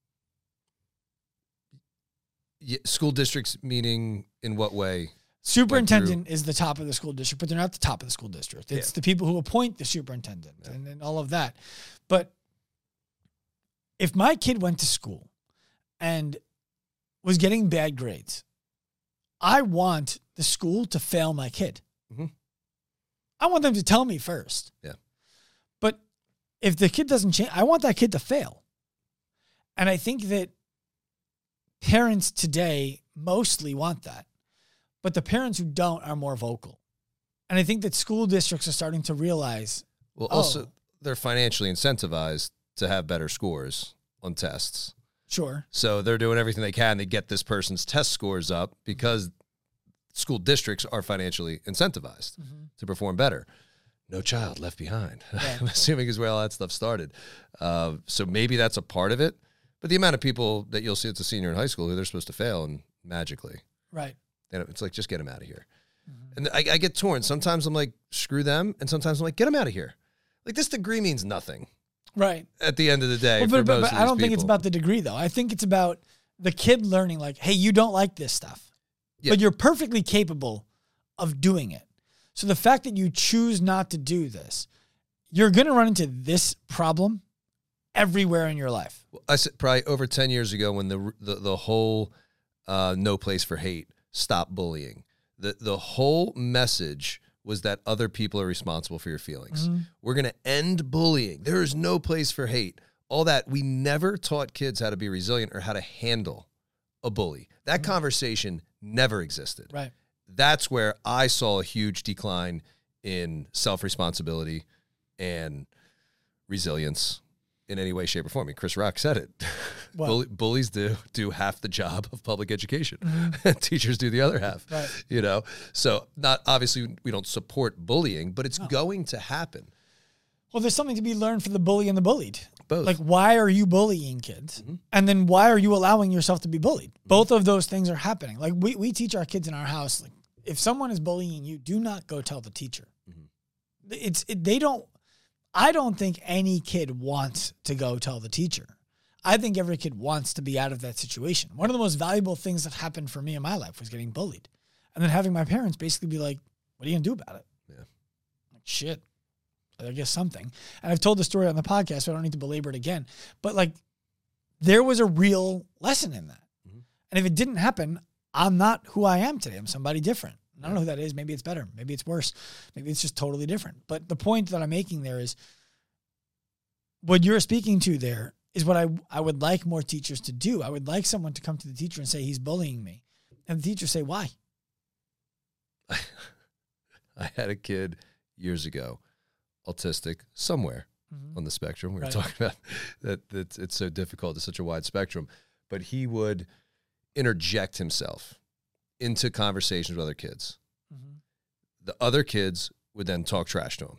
Yeah, school districts meaning in what way? Superintendent is the top of the school district, but they're not the top of the school district. It's yeah. the people who appoint the superintendent yeah. and, and all of that. But if my kid went to school and was getting bad grades, I want the school to fail my kid. Mm-hmm. I want them to tell me first. Yeah. But if the kid doesn't change, I want that kid to fail. And I think that parents today mostly want that. But the parents who don't are more vocal. And I think that school districts are starting to realize. Well, also, oh, they're financially incentivized to have better scores on tests. Sure. So they're doing everything they can to get this person's test scores up because school districts are financially incentivized mm-hmm. to perform better. No child left behind, yeah. I'm assuming is where all that stuff started. Uh, so maybe that's a part of it. But the amount of people that you'll see as a senior in high school who they're supposed to fail and magically. Right. It's like, just get them out of here. Mm-hmm. And I, I get torn. Sometimes I'm like, screw them. And sometimes I'm like, get them out of here. Like, this degree means nothing. Right. At the end of the day. Well, but for but, most but of I don't these think it's people. about the degree, though. I think it's about the kid learning, like, hey, you don't like this stuff. Yeah. But you're perfectly capable of doing it. So the fact that you choose not to do this, you're going to run into this problem everywhere in your life. Well, I said probably over ten years ago when the the, the whole uh, no place for hate, stop bullying. The the whole message was that other people are responsible for your feelings. Mm-hmm. We're going to end bullying. There is no place for hate. All that. We never taught kids how to be resilient or how to handle a bully. That mm-hmm. conversation never existed. Right. That's where I saw a huge decline in self-responsibility and resilience in any way, shape, or form. I mean, Chris Rock said it. Bully, bullies do do half the job of public education. Mm-hmm. Teachers do the other half. Right. You know, so not obviously we don't support bullying, but it's no. going to happen. Well, there's something to be learned for the bully and the bullied. Both. Like, why are you bullying kids? Mm-hmm. And then why are you allowing yourself to be bullied? Mm-hmm. Both of those things are happening. Like, we, we teach our kids in our house, like, if someone is bullying you, do not go tell the teacher. Mm-hmm. It's it, they don't. I don't think any kid wants to go tell the teacher. I think every kid wants to be out of that situation. One of the most valuable things that happened for me in my life was getting bullied. And then having my parents basically be like, what are you going to do about it? Yeah. Like, shit, I guess something. And I've told the story on the podcast, so I don't need to belabor it again. But like, there was a real lesson in that. Mm-hmm. And if it didn't happen, I'm not who I am today. I'm somebody different. I don't know who that is. Maybe it's better. Maybe it's worse. Maybe it's just totally different. But the point that I'm making there is what you're speaking to there is what I, I would like more teachers to do. I would like someone to come to the teacher and say, he's bullying me. And the teacher say, why? I had a kid years ago, autistic, somewhere mm-hmm. on the spectrum. We were right. talking about that, that it's so difficult. It's such a wide spectrum. But he would interject himself into conversations with other kids. Mm-hmm. The other kids would then talk trash to him.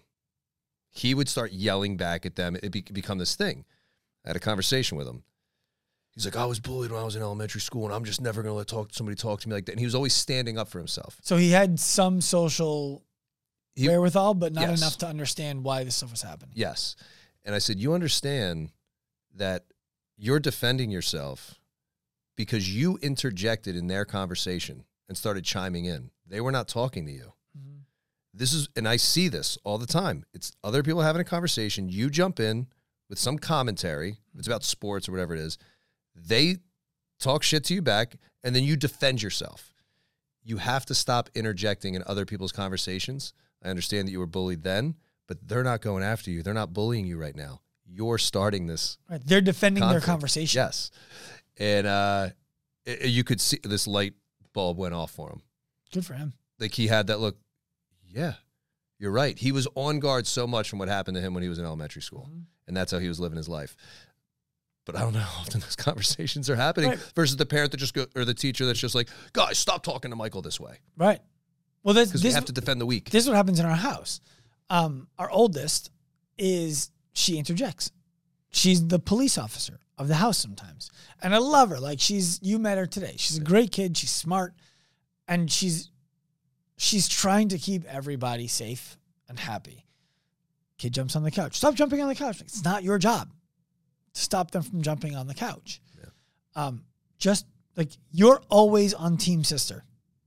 He would start yelling back at them. It be, become this thing. I had a conversation with him. He's like, I was bullied when I was in elementary school, and I'm just never going to let talk, somebody talk to me like that. And he was always standing up for himself. So he had some social he, wherewithal, but not yes. enough to understand why this stuff was happening. Yes. And I said, you understand that you're defending yourself because you interjected in their conversation and started chiming in. They were not talking to you. Mm-hmm. This is, and I see this all the time. It's other people having a conversation. You jump in with some commentary. If it's about sports or whatever it is. They talk shit to you back, and then you defend yourself. You have to stop interjecting in other people's conversations. I understand that you were bullied then, but they're not going after you. They're not bullying you right now. You're starting this. Right. They're defending conflict. Their conversation. Yes. And uh, it, you could see this light bulb went off for him. Good for him. Like he had that look. Yeah, you're right. He was on guard so much from what happened to him when he was in elementary school. Mm-hmm. And that's how he was living his life. But I don't know how often those conversations are happening right. versus the parent that just go, or the teacher that's just like, guys, stop talking to Michael this way. Right. Well, that's, because we have to defend the weak. This is what happens in our house. Um, our oldest is, she interjects. She's the police officer of the house sometimes. And I love her. Like she's, you met her today. She's a great kid. She's smart. And she's, she's trying to keep everybody safe and happy. Kid jumps on the couch. Stop jumping on the couch. It's not your job to stop them from jumping on the couch. Yeah. Um, just like you're always on team sister,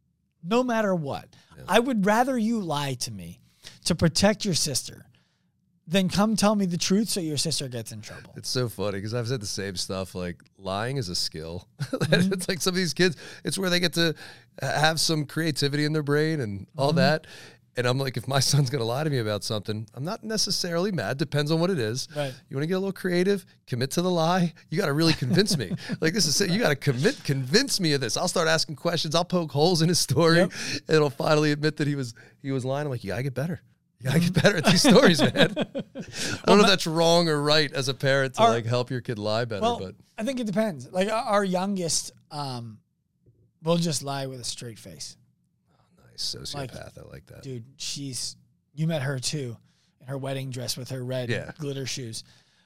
no matter what. Yeah. I would rather you lie to me to protect your sister than come tell me the truth so your sister gets in trouble. It's so funny because I've said the same stuff. Like lying is a skill. Mm-hmm. It's like some of these kids, it's where they get to have some creativity in their brain and all mm-hmm. that. And I'm like, if my son's going to lie to me about something, I'm not necessarily mad. Depends on what it is. Right. You want to get a little creative, commit to the lie. You got to really convince me. Like this is it. You got to commit, convince me of this. I'll start asking questions. I'll poke holes in his story. Yep. And it'll finally admit that he was, he was lying. I'm like, you got to get better. You got to get better at these stories, man. I don't well, know if that's wrong or right as a parent to our, like help your kid lie better. Well, but I think it depends. Like our youngest um, will just lie with a straight face. Sociopath, like, I like that. Dude, she's, you met her too, in her wedding dress with her red yeah. glitter shoes.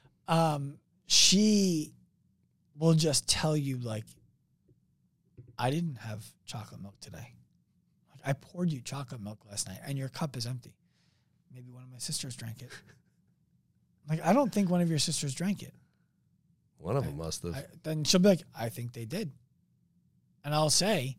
Um, she will just tell you, like, I didn't have chocolate milk today. Like, I poured you chocolate milk last night, and your cup is empty. Maybe one of my sisters drank it. Like, I don't think one of your sisters drank it. One of I, them must have. I, then she'll be like, I think they did. And I'll say,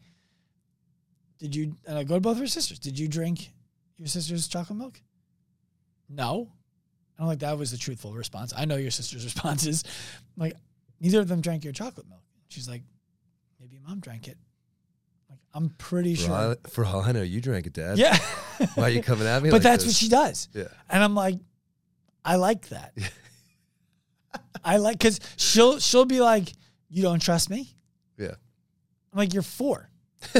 Did you, and I go to both of her sisters, did you drink your sister's chocolate milk? No. I don't think that was the truthful response. I know your sister's response is, like, neither of them drank your chocolate milk. She's like, maybe mom drank it. Like, I'm pretty for sure. All, for all I know, you drank it, Dad. Yeah. Why are you coming at me But like that's this? what she does. Yeah. And I'm like, I like that. I like, because she'll, she'll be like, you don't trust me? Yeah. I'm like, you're four. I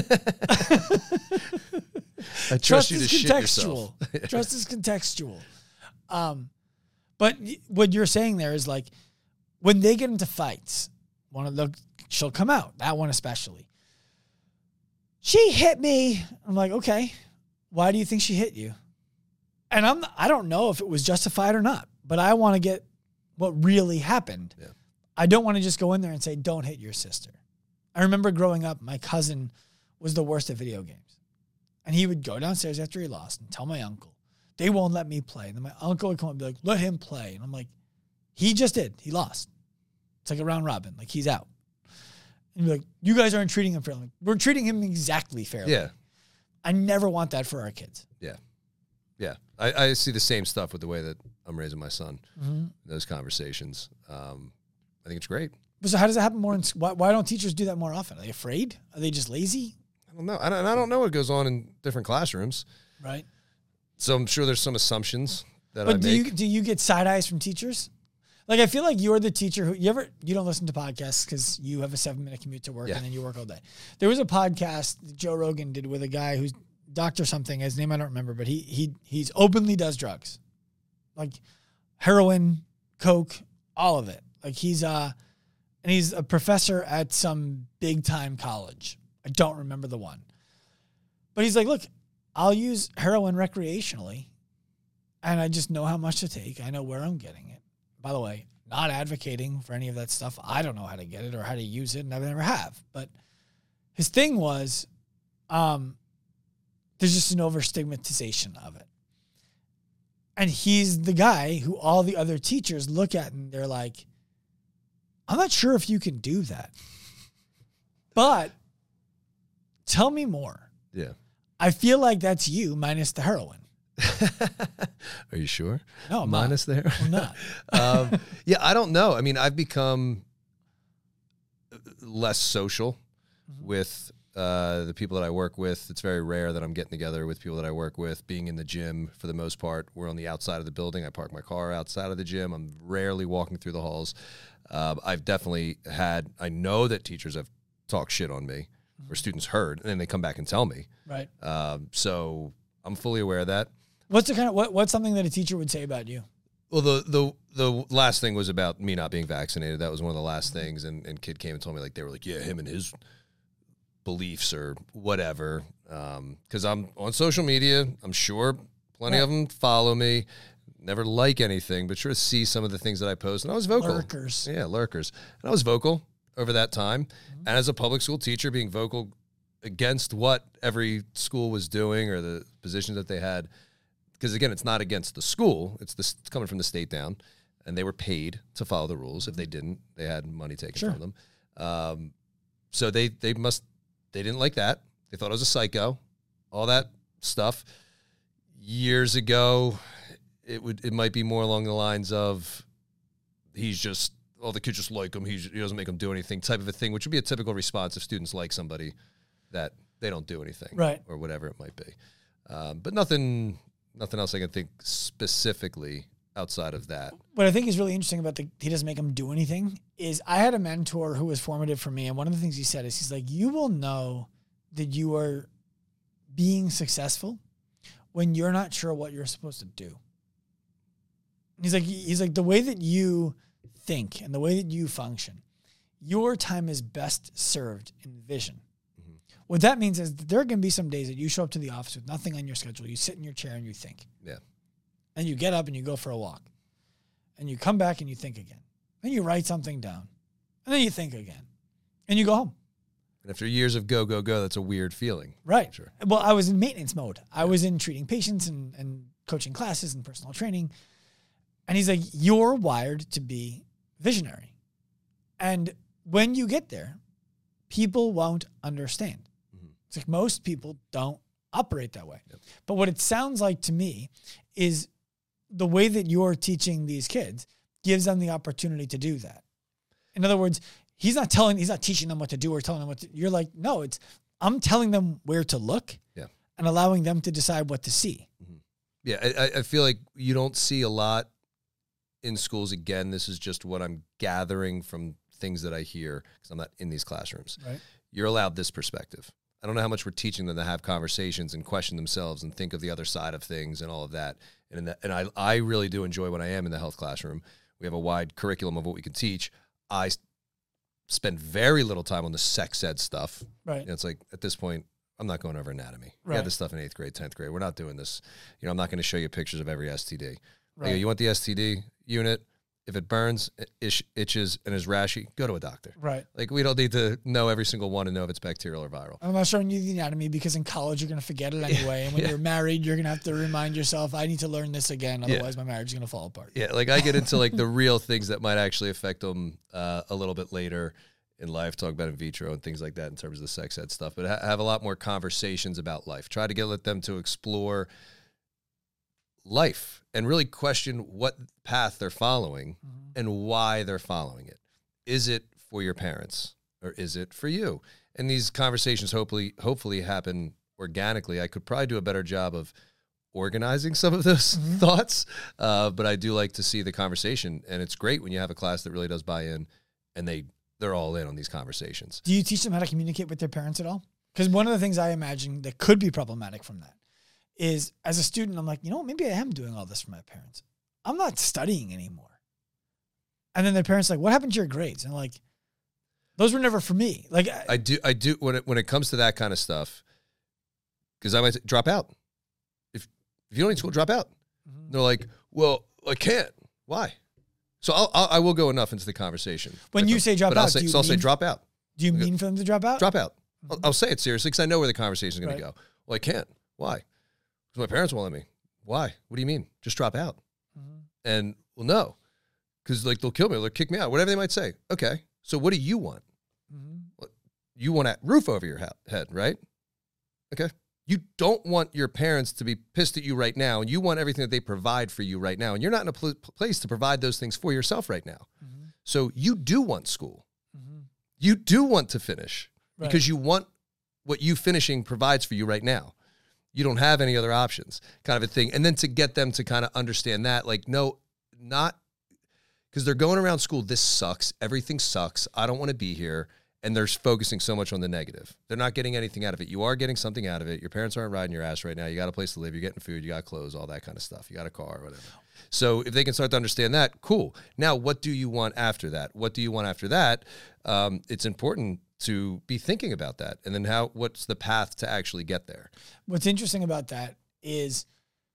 trust, trust you to is shit contextual. yourself. Trust is contextual. Um, but what you're saying there is like when they get into fights, one of the she'll come out, that one especially. She hit me. I'm like, okay, why do you think she hit you? And I'm I don't know if it was justified or not, but I want to get what really happened. Yeah. I don't want to just go in there and say, don't hit your sister. I remember growing up, my cousin was the worst at video games. And he would go downstairs after he lost and tell my uncle, they won't let me play. And then my uncle would come up and be like, let him play. And I'm like, he just did. He lost. It's like a round robin. Like, he's out. And you're like, you guys aren't treating him fairly. We're treating him exactly fairly. Yeah. I never want that for our kids. Yeah. Yeah. I, I see the same stuff with the way that I'm raising my son. Mm-hmm. Those conversations. Um, I think it's great. So how does that happen more? In, why, why don't teachers do that more often? Are they afraid? Are they just lazy? I don't know. I don't, I don't know what goes on in different classrooms. Right. So I'm sure there's some assumptions that but I do make. you do you get side eyes from teachers? Like, I feel like you're the teacher who you ever you don't listen to podcasts because you have a seven minute commute to work Yeah. and then you work all day. There was a podcast that Joe Rogan did with a guy who's Doctor something. His name I don't remember, but he he he's openly does drugs, like heroin, coke, all of it. Like he's uh, and he's a professor at some big time college. I don't remember the one, but he's like, look, I'll use heroin recreationally, and I just know how much to take. I know where I'm getting it. By the way, not advocating for any of that stuff. I don't know how to get it or how to use it, and I never have. But his thing was, um, there's just an over-stigmatization of it. And he's the guy who all the other teachers look at and they're like, I'm not sure if you can do that. But tell me more. Yeah. I feel like that's you minus the heroin. Are you sure? No, I'm Minus not. there? I'm not. um, yeah, I don't know. I mean, I've become less social mm-hmm. with uh, the people that I work with. It's very rare that I'm getting together with people that I work with. Being in the gym, for the most part, we're on the outside of the building. I park my car outside of the gym. I'm rarely walking through the halls. Uh, I've definitely had, I know that teachers have talked shit on me mm-hmm. or students heard, and then they come back and tell me. Right. Um, so I'm fully aware of that. What's the kind of what, what's something that a teacher would say about you? Well, the the the last thing was about me not being vaccinated. That was one of the last things, and and kid came and told me like they were like, yeah, him and his beliefs or whatever. Because um, I'm on social media, I'm sure plenty right. of them follow me. Never like anything, but sure to see some of the things that I post, and I was vocal. Lurkers, yeah, lurkers, and I was vocal over that time. Mm-hmm. And as a public school teacher, being vocal against what every school was doing or the positions that they had. Because, again, it's not against the school. It's, the, it's coming from the state down. And they were paid to follow the rules. If they didn't, they had money taken sure. from them. Um, so they they must, they didn't like that. They thought I was a psycho, all that stuff. Years ago, it would it might be more along the lines of he's just, oh, the kids just like him. He's, he doesn't make them do anything type of a thing, which would be a typical response if students like somebody that they don't do anything. Right. Or whatever it might be. Um, but nothing... Nothing else I can think specifically outside of that. What I think is really interesting about the he doesn't make him do anything is I had a mentor who was formative for me. And one of the things he said is he's like, you will know that you are being successful when you're not sure what you're supposed to do. And he's like, he's like, the way that you think and the way that you function, your time is best served in vision. What that means is that there are going to be some days that you show up to the office with nothing on your schedule. You sit in your chair and you think. Yeah. And you get up and you go for a walk. And you come back and you think again. Then you write something down. And then you think again. And you go home. And after years of go, go, go, that's a weird feeling. Right. Sure. Well, I was in maintenance mode. I yeah. was in treating patients and, and coaching classes and personal training. And he's like, you're wired to be visionary. And when you get there, people won't understand. It's like most people don't operate that way. Yep. But what it sounds like to me is the way that you're teaching these kids gives them the opportunity to do that. In other words, he's not telling, he's not teaching them what to do or telling them what to, you're like, no, it's, I'm telling them where to look yeah. and allowing them to decide what to see. Mm-hmm. Yeah. I, I feel like you don't see a lot in schools. Again, this is just what I'm gathering from things that I hear because I'm not in these classrooms. Right. You're allowed this perspective. I don't know how much we're teaching them to have conversations and question themselves and think of the other side of things and all of that. And in the, and I, I really do enjoy when I am in the health classroom. We have a wide curriculum of what we can teach. I spend very little time on the sex ed stuff. Right. You know, it's like at this point, I'm not going over anatomy. Right. We had this stuff in eighth grade, tenth grade. We're not doing this. You know, I'm not going to show you pictures of every S T D. Right. I go, you want the S T D unit? If it burns, itch, itches, and is rashy, go to a doctor. Right. Like, we don't need to know every single one and know if it's bacterial or viral. I'm not showing you the anatomy because in college you're going to forget it anyway. Yeah. And when yeah. you're married, you're going to have to remind yourself, I need to learn this again. Otherwise, yeah. my marriage is going to fall apart. Yeah, like I get into like the real things that might actually affect them uh, a little bit later in life, talk about in vitro and things like that in terms of the sex ed stuff. But ha- have a lot more conversations about life. Try to get let them to explore life and really question what path they're following mm-hmm. and why they're following it. Is it for your parents or is it for you? And these conversations hopefully hopefully happen organically. I could probably do a better job of organizing some of those mm-hmm. thoughts, uh, but I do like to see the conversation, and it's great when you have a class that really does buy in, and they they're all in on these conversations. Do you teach them how to communicate with their parents at all? Because one of the things I imagine that could be problematic from that is, as a student, I'm like, you know what, maybe I am doing all this for my parents. I'm not studying anymore. And then their parents are like, what happened to your grades? And I'm like, those were never for me. Like I do, I do when it when it comes to that kind of stuff, because I might say, drop out. If if you don't need school, drop out. Mm-hmm. They're like, well, I can't. Why? So I'll, I'll I will go enough into the conversation. When you them. say drop but out, I'll say, do you so I'll mean, say drop out. Do you okay. mean for them to drop out? Drop out. Mm-hmm. I'll, I'll say it seriously because I know where the conversation is going right. to go. Well, I can't. Why? Because my parents won't let me. Why? What do you mean? Just drop out. Mm-hmm. And well, no, because like they'll kill me or they'll kick me out. Whatever they might say. Okay. So what do you want? Mm-hmm. Well, you want a roof over your ha- head, right? Okay. You don't want your parents to be pissed at you right now, and you want everything that they provide for you right now, and you're not in a pl- place to provide those things for yourself right now. Mm-hmm. So you do want school. Mm-hmm. You do want to finish right. because you want what you finishing provides for you right now. You don't have any other options, kind of a thing. And then to get them to kind of understand that, like, no, not because they're going around school, this sucks, everything sucks, I don't want to be here. And they're focusing so much on the negative. They're not getting anything out of it. You are getting something out of it. Your parents aren't riding your ass right now. You got a place to live. You're getting food. You got clothes, all that kind of stuff. You got a car, whatever. So if they can start to understand that, cool. Now, what do you want after that? What do you want after that? Um, it's important to be thinking about that. And then how? What's the path to actually get there? What's interesting about that is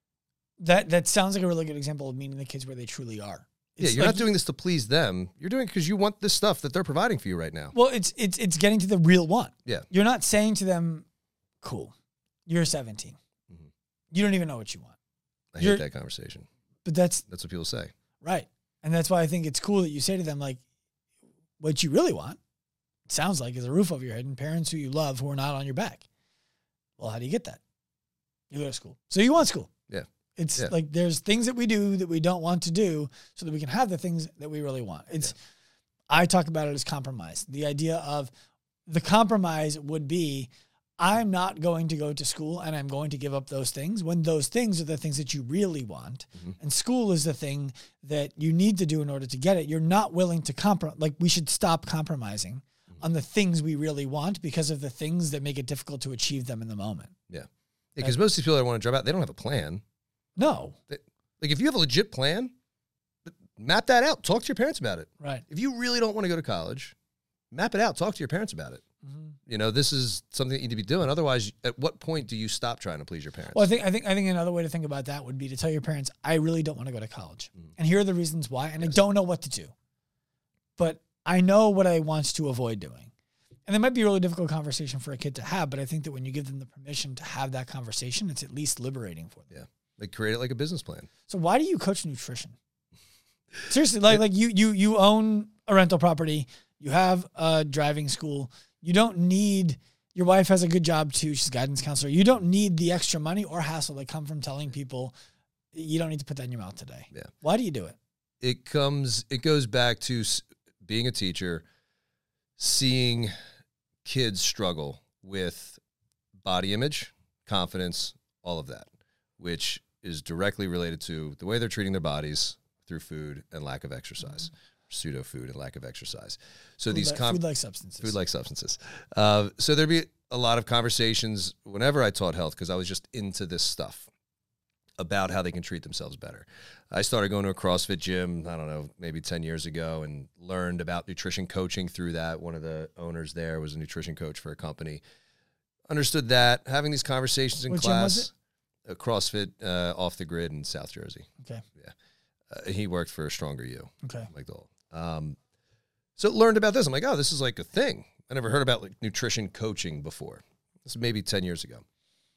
that that sounds like a really good example of meeting the kids where they truly are. It's yeah, you're like, not doing this to please them. You're doing it because you want this stuff that they're providing for you right now. Well, it's it's it's getting to the real want. Yeah. You're not saying to them, cool, you're seventeen. Mm-hmm. You don't even know what you want. I you're, hate that conversation. But that's... That's what people say. Right. And that's why I think it's cool that you say to them, like, what you really want, it sounds like, is a roof over your head and parents who you love who are not on your back. Well, how do you get that? You go to school. So you want school. Yeah. It's yeah. like there's things that we do that we don't want to do so that we can have the things that we really want. It's, yeah. I talk about it as compromise. The idea of the compromise would be, I'm not going to go to school and I'm going to give up those things when those things are the things that you really want. Mm-hmm. And school is the thing that you need to do in order to get it. You're not willing to compromise. Like, we should stop compromising mm-hmm. on the things we really want because of the things that make it difficult to achieve them in the moment. Yeah. Because yeah, most of these people that want to drop out, they don't have a plan. No. Like, if you have a legit plan, map that out. Talk to your parents about it. Right. If you really don't want to go to college, map it out. Talk to your parents about it. Mm-hmm. You know, this is something that you need to be doing. Otherwise, at what point do you stop trying to please your parents? Well, I think I think I think another way to think about that would be to tell your parents, I really don't want to go to college. Mm-hmm. And here are the reasons why. And yes. I don't know what to do. But I know what I want to avoid doing. And it might be a really difficult conversation for a kid to have, but I think that when you give them the permission to have that conversation, it's at least liberating for them. Yeah. Like, create it like a business plan. So why do you coach nutrition? Seriously, like like you you you own a rental property, you have a driving school, you don't need, your wife has a good job too, she's a guidance counselor. You don't need the extra money or hassle that come from telling people you don't need to put that in your mouth today. Yeah. Why do you do it? It comes, it goes back to being a teacher, seeing kids struggle with body image, confidence, all of that, which is directly related to the way they're treating their bodies through food and lack of exercise, mm-hmm. pseudo food and lack of exercise. So food these like, com- food like substances, food like substances. Uh, so there'd be a lot of conversations whenever I taught health, because I was just into this stuff about how they can treat themselves better. I started going to a CrossFit gym, I don't know, maybe ten years ago, and learned about nutrition coaching through that. One of the owners there was a nutrition coach for a company. Understood that, having these conversations in what class. Gym was it? A CrossFit uh, off the grid in South Jersey. Okay. Yeah. Uh, he worked for Stronger You. Okay. Like the whole. Um, so learned about this. I'm like, oh, this is like a thing. I never heard about like nutrition coaching before. This is maybe ten years ago.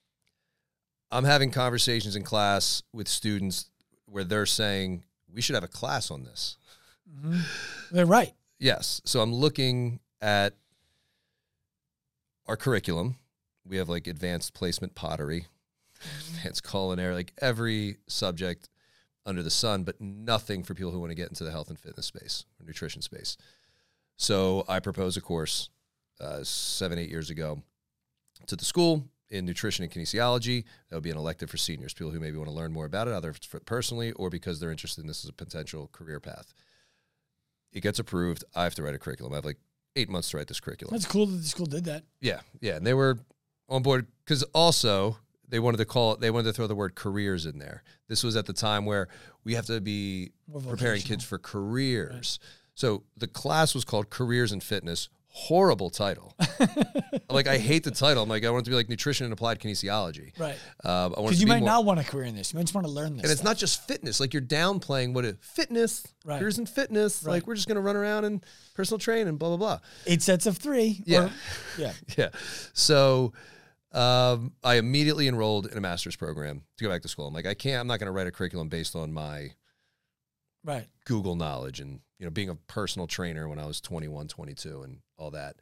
I'm having conversations in class with students where they're saying, we should have a class on this. Mm-hmm. They're right. Yes. So I'm looking at our curriculum. We have like advanced placement pottery, advanced culinary, like every subject under the sun, but nothing for people who want to get into the health and fitness space or nutrition space. So I proposed a course uh, seven, eight years ago to the school in nutrition and kinesiology. That would be an elective for seniors, people who maybe want to learn more about it, either personally or because they're interested in this as a potential career path. It gets approved. I have to write a curriculum. I have like eight months to write this curriculum. That's cool that the school did that. Yeah, yeah. And they were on board because also they wanted to call it, they wanted to throw the word careers in there. This was at the time where we have to be preparing kids for careers. Right. So the class was called Careers in Fitness. Horrible title. Like, I hate the title. I'm like, I want it to be like Nutrition and Applied Kinesiology. Right. Uh, Because you might more, not want a career in this. You might just want to learn this. And stuff. it's not just fitness. Like, you're downplaying what it fitness, right. careers in fitness. Right. Like, we're just going to run around and personal train and blah, blah, blah. Eight sets of three. Yeah. Or, yeah. Yeah. So um, I immediately enrolled in a master's program to go back to school. I'm like, I can't, I'm not going to write a curriculum based on my right Google knowledge and, you know, being a personal trainer when I was twenty-one, twenty-two and all that.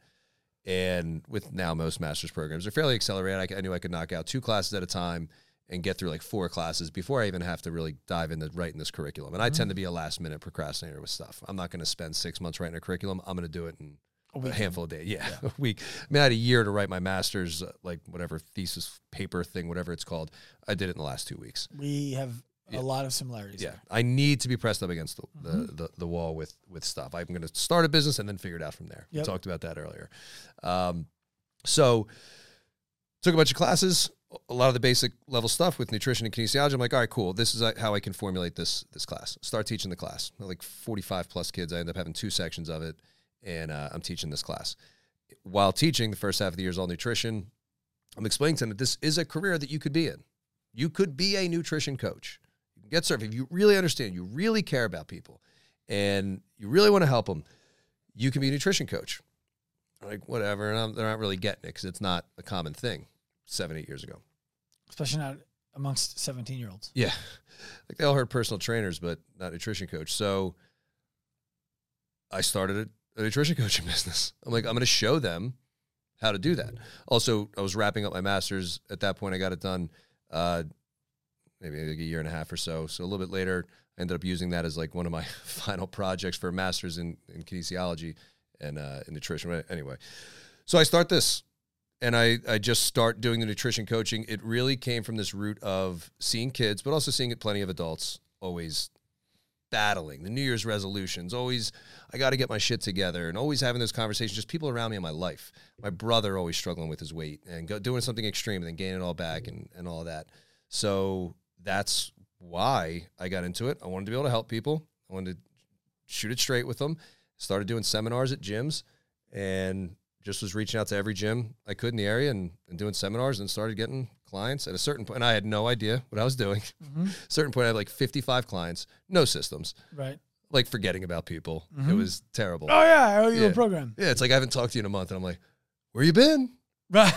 And with now most master's programs, they're fairly accelerated. I, I knew I could knock out two classes at a time and get through like four classes before I even have to really dive into writing this curriculum. And I mm-hmm. tend to be a last minute procrastinator with stuff. I'm not going to spend six months writing a curriculum. I'm going to do it in a, a handful of days. Yeah, yeah. a week. I mean, I had a year to write my master's, uh, like whatever thesis paper thing, whatever it's called. I did it in the last two weeks. We have yeah. a lot of similarities. Yeah, there. I need to be pressed up against the, mm-hmm. the, the, the wall with, with stuff. I'm going to start a business and then figure it out from there. Yep. We talked about that earlier. Um, so took a bunch of classes, a lot of the basic level stuff with nutrition and kinesiology. I'm like, all right, cool. This is how I can formulate this this class. Start teaching the class. Like forty-five plus kids. I end up having two sections of it, and uh, I'm teaching this class. While teaching, the first half of the year is all nutrition. I'm explaining to them that this is a career that you could be in. You could be a nutrition coach. Get served. If you really understand, you really care about people, and you really want to help them, you can be a nutrition coach. Like, whatever. And I'm, they're not really getting it because it's not a common thing seven, eight years ago. Especially not amongst seventeen-year-olds. Yeah. Like, they all heard personal trainers, but not nutrition coach. So I started a, a nutrition coaching business. I'm like, I'm going to show them how to do that. Also, I was wrapping up my master's. At that point, I got it done uh, maybe like a year and a half or so. So a little bit later, I ended up using that as like one of my final projects for a master's in, in kinesiology and uh, in nutrition. Anyway, so I start this, and I, I just start doing the nutrition coaching. It really came from this root of seeing kids, but also seeing plenty of adults always battling the New Year's resolutions, always, I got to get my shit together, and always having those conversations, just people around me in my life. My brother always struggling with his weight and go, doing something extreme and then gaining it all back and, and all that. So that's why I got into it. I wanted to be able to help people. I wanted to shoot it straight with them. Started doing seminars at gyms and just was reaching out to every gym I could in the area and, and doing seminars, and started getting clients at a certain point. And I had no idea what I was doing. Mm-hmm. At a certain point, I had like fifty-five clients, no systems. Right. Like forgetting about people. Mm-hmm. It was terrible. Oh, yeah. I owe you yeah. a program. Yeah. It's like, I haven't talked to you in a month. And I'm like, where you been? Right.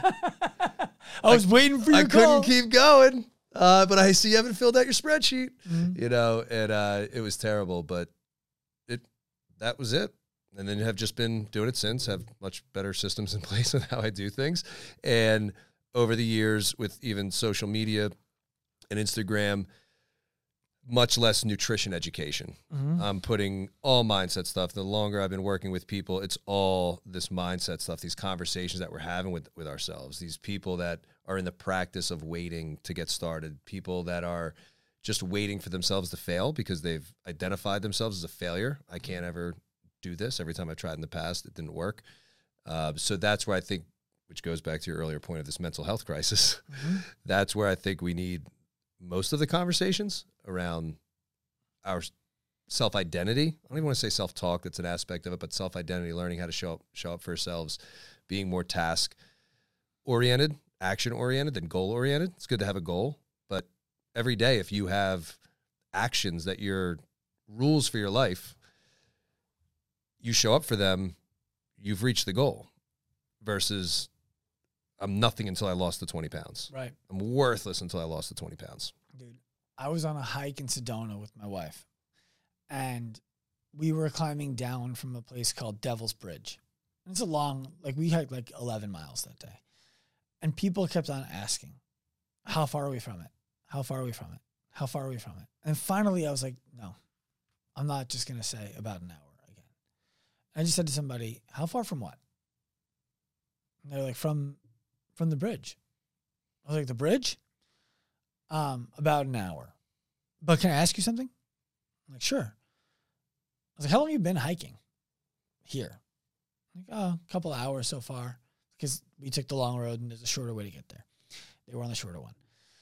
I was I, waiting for your I call. couldn't keep going. Uh, but I see you haven't filled out your spreadsheet, mm-hmm. you know, and uh, it was terrible, but it that was it. And then have just been doing it since, have much better systems in place with how I do things. And over the years with even social media and Instagram, much less nutrition education. Mm-hmm. I'm putting all mindset stuff. The longer I've been working with people, it's all this mindset stuff, these conversations that we're having with, with ourselves, these people that are in the practice of waiting to get started, people that are just waiting for themselves to fail because they've identified themselves as a failure. I can't ever do this. Every time I tried in the past, it didn't work. Uh, so that's where I think, which goes back to your earlier point of this mental health crisis, mm-hmm. that's where I think we need most of the conversations around our self-identity. I don't even want to say self-talk, that's an aspect of it, but self-identity, learning how to show up, show up for ourselves, being more task-oriented, action-oriented than goal-oriented. It's good to have a goal, but every day if you have actions that your rules for your life, you show up for them, you've reached the goal, versus I'm nothing until I lost the twenty pounds. Right. I'm worthless until I lost the twenty pounds. Dude, I was on a hike in Sedona with my wife, and we were climbing down from a place called Devil's Bridge. And it's a long, like we hiked like eleven miles that day. And people kept on asking, how far are we from it? How far are we from it? How far are we from it? And finally I was like, no, I'm not just going to say about an hour again. I just said to somebody, how far from what? And they're like, from from the bridge. I was like, the bridge? Um, about an hour. But can I ask you something? I'm like, sure. I was like, how long have you been hiking here? Like, oh, a couple of hours so far. Because we took the long road and there's a shorter way to get there. They were on the shorter one.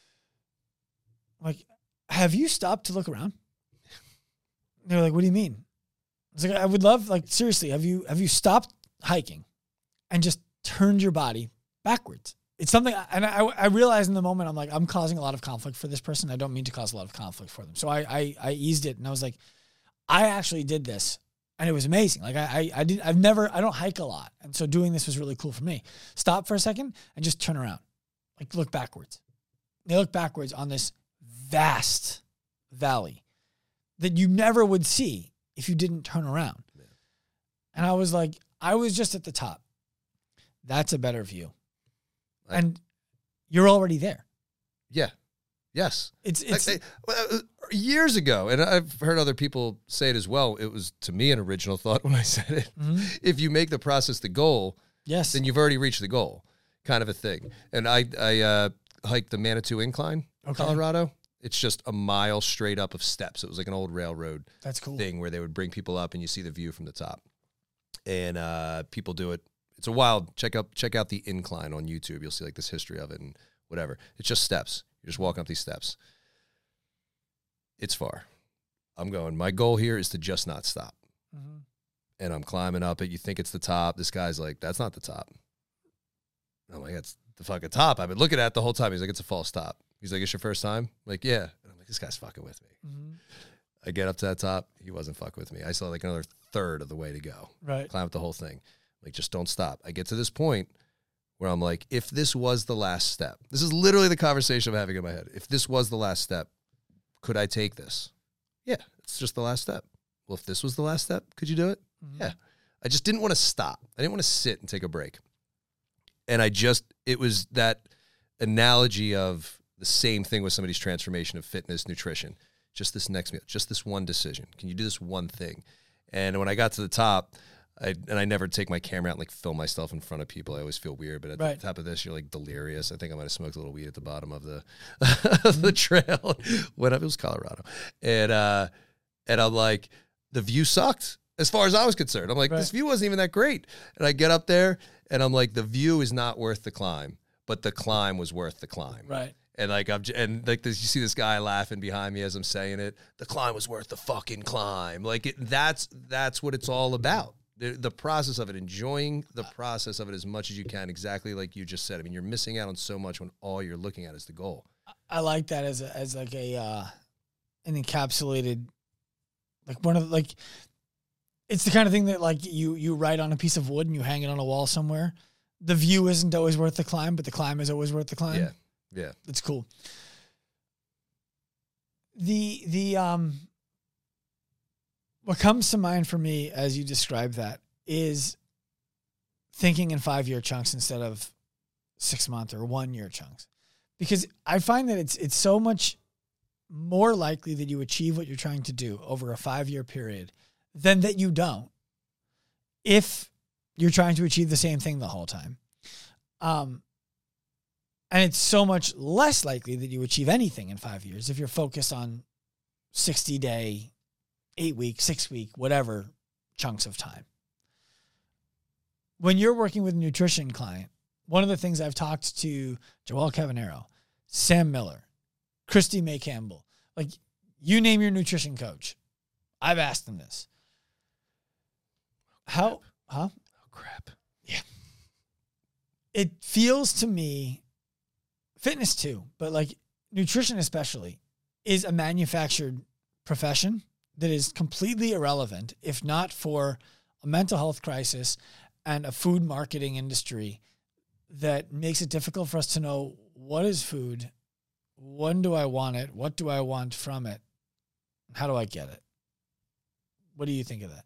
I'm like, have you stopped to look around? They were like, what do you mean? I was like, I would love, like, seriously, have you have you stopped hiking and just turned your body backwards? It's something, and I, I realized in the moment, I'm like, I'm causing a lot of conflict for this person. I don't mean to cause a lot of conflict for them. So I I, I eased it, and I was like, I actually did this, and it was amazing. Like, I, I, I did, I've never, I don't hike a lot, and so doing this was really cool for me. Stop for a second and just turn around. Like, look backwards. They look backwards on this vast valley that you never would see if you didn't turn around. Yeah. And I was like, I was just at the top. That's a better view. I, and you're already there. Yeah. Yes. It's, it's like, uh, years ago, and I've heard other people say it as well. It was, to me, an original thought when I said it. Mm-hmm. If you make the process the goal, yes, then you've already reached the goal, kind of a thing. And I, I uh, hiked the Manitou Incline, okay. Colorado. It's just a mile straight up of steps. It was like an old railroad That's cool. thing where they would bring people up and you see the view from the top. And uh, people do it. It's a wild, check out check out the incline on YouTube. You'll see like this history of it and whatever. It's just steps. You're just walking up these steps. It's far. I'm going, my goal here is to just not stop. Mm-hmm. And I'm climbing up it. You think it's the top. This guy's like, that's not the top. I'm like, that's the fucking top. I've been looking at it the whole time. He's like, it's a false stop. He's like, it's your first time? I'm like, yeah. And I'm like, this guy's fucking with me. Mm-hmm. I get up to that top. He wasn't fucking with me. I saw like another third of the way to go. Right. Climb up the whole thing. Like, just don't stop. I get to this point where I'm like, if this was the last step, this is literally the conversation I'm having in my head. If this was the last step, could I take this? Yeah, it's just the last step. Well, if this was the last step, could you do it? Mm-hmm. Yeah. I just didn't want to stop. I didn't want to sit and take a break. And I just, it was that analogy of the same thing with somebody's transformation of fitness, nutrition. Just this next meal, just this one decision. Can you do this one thing? And when I got to the top, I, and I never take my camera out and like film myself in front of people. I always feel weird. But at right. the top of this, you're like delirious. I think I might have smoked a little weed at the bottom of the of the trail when I, it was Colorado. And uh, and I'm like, the view sucked as far as I was concerned. I'm like, right. this view wasn't even that great. And I get up there and I'm like, the view is not worth the climb, but the climb was worth the climb. Right. And like I'm, and like this, you see this guy laughing behind me as I'm saying it. The climb was worth the fucking climb. Like it, that's that's what it's all about. The, the process of it, enjoying the process of it as much as you can, exactly like you just said. I mean, you're missing out on so much when all you're looking at is the goal. I like that as a, as like a uh, an encapsulated, like one of the, like, it's the kind of thing that like you you write on a piece of wood and you hang it on a wall somewhere. The view isn't always worth the climb, but the climb is always worth the climb. Yeah, yeah, it's cool. The the um. What comes to mind for me as you describe that is thinking in five-year chunks instead of six-month or one-year chunks. Because I find that it's it's so much more likely that you achieve what you're trying to do over a five-year period than that you don't if you're trying to achieve the same thing the whole time. Um, and it's so much less likely that you achieve anything in five years if you're focused on sixty-day eight week, six week, whatever chunks of time. When you're working with a nutrition client, one of the things I've talked to Joel Cavanero, Sam Miller, Christy May Campbell, like you name your nutrition coach, I've asked them this. How, huh? Oh, crap. Yeah. It feels to me, fitness too, but like nutrition especially, is a manufactured profession that is completely irrelevant, if not for a mental health crisis and a food marketing industry that makes it difficult for us to know what is food, when do I want it, what do I want from it, how do I get it? What do you think of that?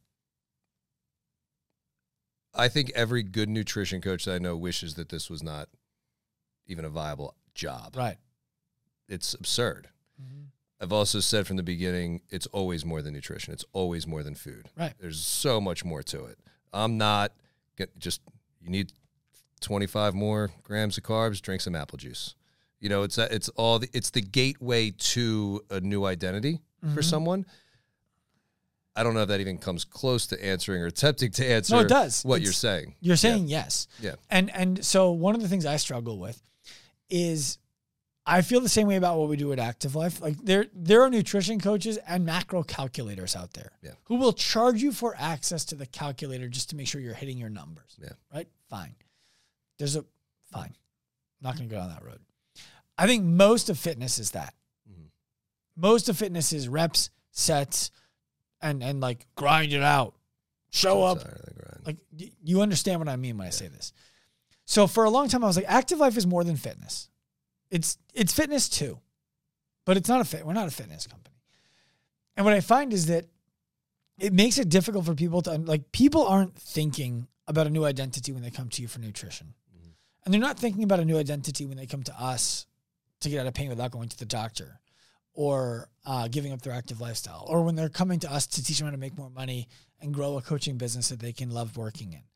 I think every good nutrition coach that I know wishes that this was not even a viable job. Right. It's absurd. Mm-hmm. I've also said from the beginning, it's always more than nutrition. It's always more than food. Right. There's so much more to it. I'm not get, just, you need twenty-five more grams of carbs, drink some apple juice. You know, it's, a, it's all, the, it's the gateway to a new identity mm-hmm. for someone. I don't know if that even comes close to answering or attempting to answer no, it does. what it's, you're saying. You're saying yeah. yes. Yeah. And and so one of the things I struggle with is I feel the same way about what we do at Active Life. Like there there are nutrition coaches and macro calculators out there yeah. who will charge you for access to the calculator just to make sure you're hitting your numbers. Yeah. Right? Fine. There's a fine. I'm not going to go down that road. I think most of fitness is that. Mm-hmm. Most of fitness is reps, sets, and and like grind it out, show up. Like you understand what I mean when I yeah. say this. So for a long time I was like, Active Life is more than fitness. It's it's fitness too, but it's not a fit. We're not a fitness company. And what I find is that it makes it difficult for people to like. People aren't thinking about a new identity when they come to you for nutrition, mm-hmm. and they're not thinking about a new identity when they come to us to get out of pain without going to the doctor, or uh, giving up their active lifestyle, or when they're coming to us to teach them how to make more money and grow a coaching business that they can love working in.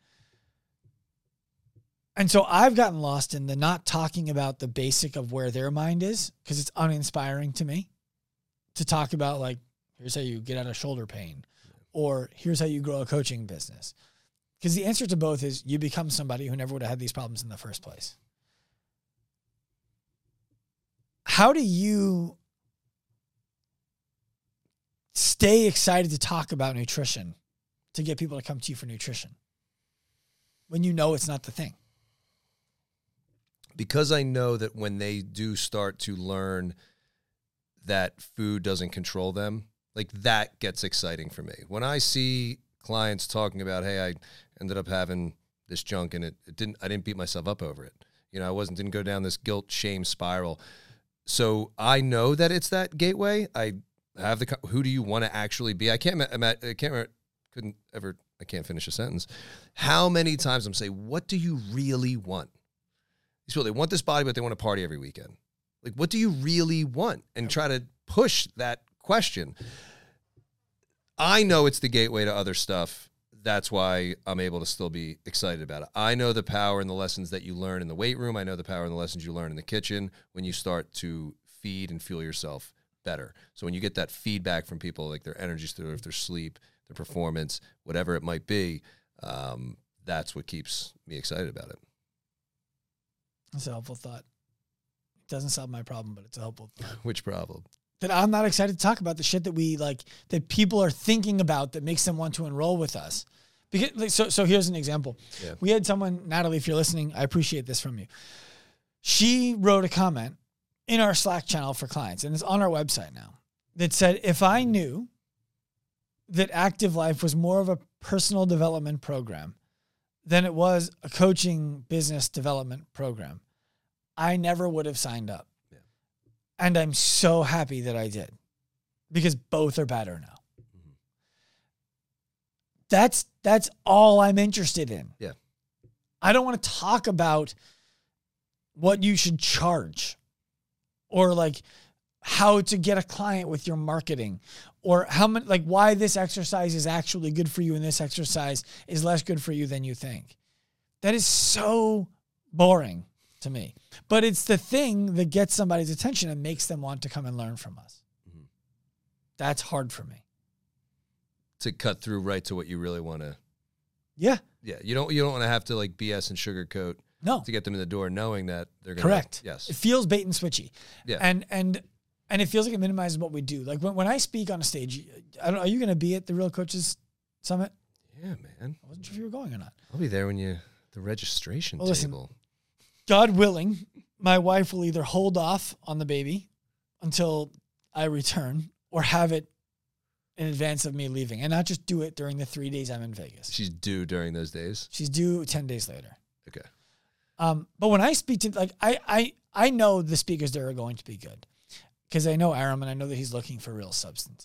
And so I've gotten lost in the not talking about the basic of where their mind is, because it's uninspiring to me to talk about like, here's how you get out of shoulder pain, or here's how you grow a coaching business. Because the answer to both is you become somebody who never would have had these problems in the first place. How do you stay excited to talk about nutrition to get people to come to you for nutrition when you know it's not the thing? Because I know that when they do start to learn that food doesn't control them, like that gets exciting for me. When I see clients talking about, hey, I ended up having this junk and it, it didn't, I didn't beat myself up over it. You know, I wasn't, didn't go down this guilt shame spiral. So I know that it's that gateway. I have the, who do you want to actually be? I can't, I can't, couldn't ever, I can't finish a sentence. How many times I'm saying, what do you really want? These people, they want this body, but they want to party every weekend. Like, what do you really want? And try to push that question. I know it's the gateway to other stuff. That's why I'm able to still be excited about it. I know the power and the lessons that you learn in the weight room. I know the power and the lessons you learn in the kitchen when you start to feed and fuel yourself better. So when you get that feedback from people, like their energy, if their sleep, their performance, whatever it might be, um, that's what keeps me excited about it. That's a helpful thought. It doesn't solve my problem, but it's a helpful thought. Which problem? That I'm not excited to talk about the shit that we like, that people are thinking about that makes them want to enroll with us. Because like, so, so here's an example. Yeah. We had someone, Natalie, if you're listening, I appreciate this from you. She wrote a comment in our Slack channel for clients, and it's on our website now, that said, if I knew that Active Life was more of a personal development program than it was a coaching business development program, I never would have signed up. Yeah. And I'm so happy that I did, because both are better now. Mm-hmm. That's, that's all I'm interested in. Yeah. I don't want to talk about what you should charge, or like how to get a client with your marketing, or how many, like why this exercise is actually good for you and this exercise is less good for you than you think. That is so boring to me, but it's the thing that gets somebody's attention and makes them want to come and learn from us. Mm-hmm. That's hard for me. To cut through right to what you really want to. Yeah. Yeah. You don't, you don't want to have to like B S and sugarcoat. No. To get them in the door, knowing that they're going to. Correct. Yes. It feels bait and switchy. Yeah. And, and, and it feels like it minimizes what we do. Like when, when I speak on a stage, I don't, are you going to be at the Real Coaches Summit? Yeah, man. I wasn't sure if you were going or not. I'll be there when you, the registration well, table. Listen, God willing, my wife will either hold off on the baby until I return, or have it in advance of me leaving, and not just do it during the three days I'm in Vegas. She's due during those days? She's due ten days later. Okay. Um, but when I speak to, like, I, I, I know the speakers there are going to be good, because I know Aram and I know that he's looking for real substance.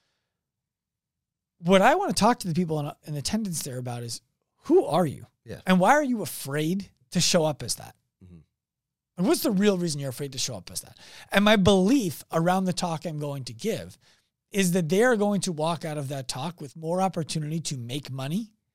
What I want to talk to the people in, in attendance there about is, who are you? Yeah. And why are you afraid to show up as that? Mm-hmm. And what's the real reason you're afraid to show up as that? And my belief around the talk I'm going to give is that they are going to walk out of that talk with more opportunity to make money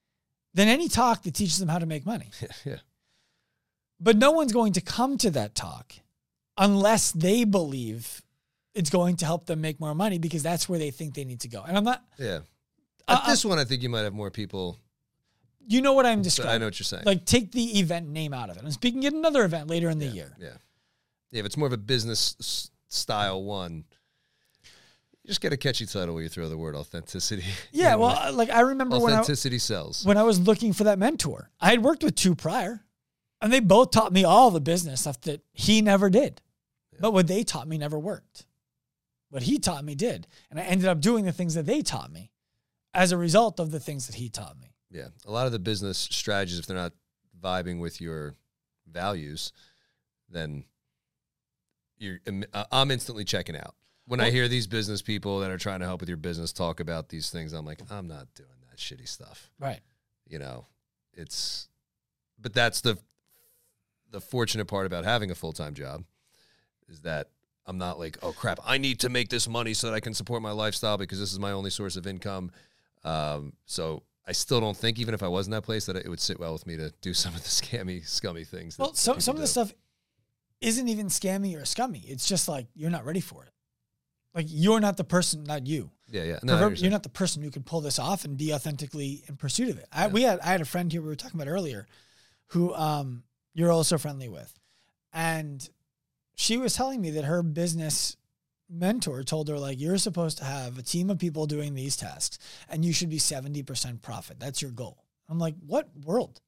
than any talk that teaches them how to make money. Yeah. But no one's going to come to that talk unless they believe it's going to help them make more money, because that's where they think they need to go. And I'm not. Yeah. At uh, this one, I think you might have more people. You know what I'm describing. I know what you're saying. Like, take the event name out of it. I'm speaking at another event later in the yeah, year. Yeah. Yeah. If it's more of a business s- style one, you just get a catchy title where you throw the word authenticity. Yeah. Well, like I remember when I, authenticity sells. when I was looking for that mentor, I had worked with two prior, and they both taught me all the business stuff that he never did. Yeah. But what they taught me never worked. What he taught me did. And I ended up doing the things that they taught me as a result of the things that he taught me. Yeah. A lot of the business strategies, if they're not vibing with your values, then you're, I'm instantly checking out. When well, I hear these business people that are trying to help with your business talk about these things, I'm like, I'm not doing that shitty stuff. Right. You know, it's, but that's the, the fortunate part about having a full-time job is that I'm not like, oh crap, I need to make this money so that I can support my lifestyle because this is my only source of income. Um, so I still don't think, even if I was in that place, that it would sit well with me to do some of the scammy, scummy things. Well, so, some of the stuff isn't even scammy or scummy. It's just like, you're not ready for it. Like, you're not the person, not you. Yeah, yeah. No, you're not the person who can pull this off and be authentically in pursuit of it. I, yeah. we had, I had a friend here we were talking about earlier who um, you're also friendly with. And she was telling me that her business mentor told her, like, you're supposed to have a team of people doing these tasks and you should be seventy percent profit. That's your goal. I'm like, what world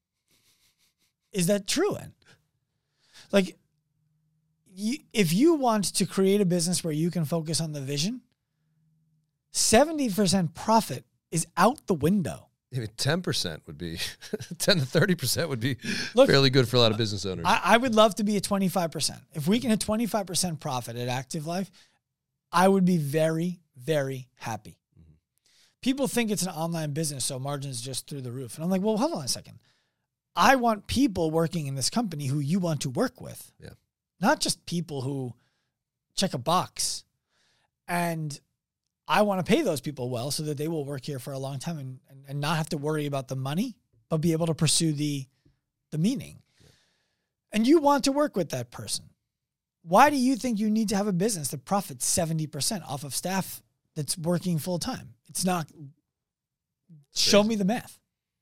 is that true in? Like, you, if you want to create a business where you can focus on the vision, seventy percent profit is out the window. I mean, ten percent would be, ten to thirty percent would be Look, fairly good for a lot of business owners. I, I would love to be at twenty-five percent. If we can hit twenty-five percent profit at Active Life, I would be very, very happy. Mm-hmm. People think it's an online business, so margins just through the roof. And I'm like, well, hold on a second. I want people working in this company who you want to work with. Yeah. Not just people who check a box. And I want to pay those people well so that they will work here for a long time and, and, and not have to worry about the money, but be able to pursue the, the meaning. Yeah. And you want to work with that person. Why do you think you need to have a business that profits seventy percent off of staff that's working full time? It's not. It's show me the math.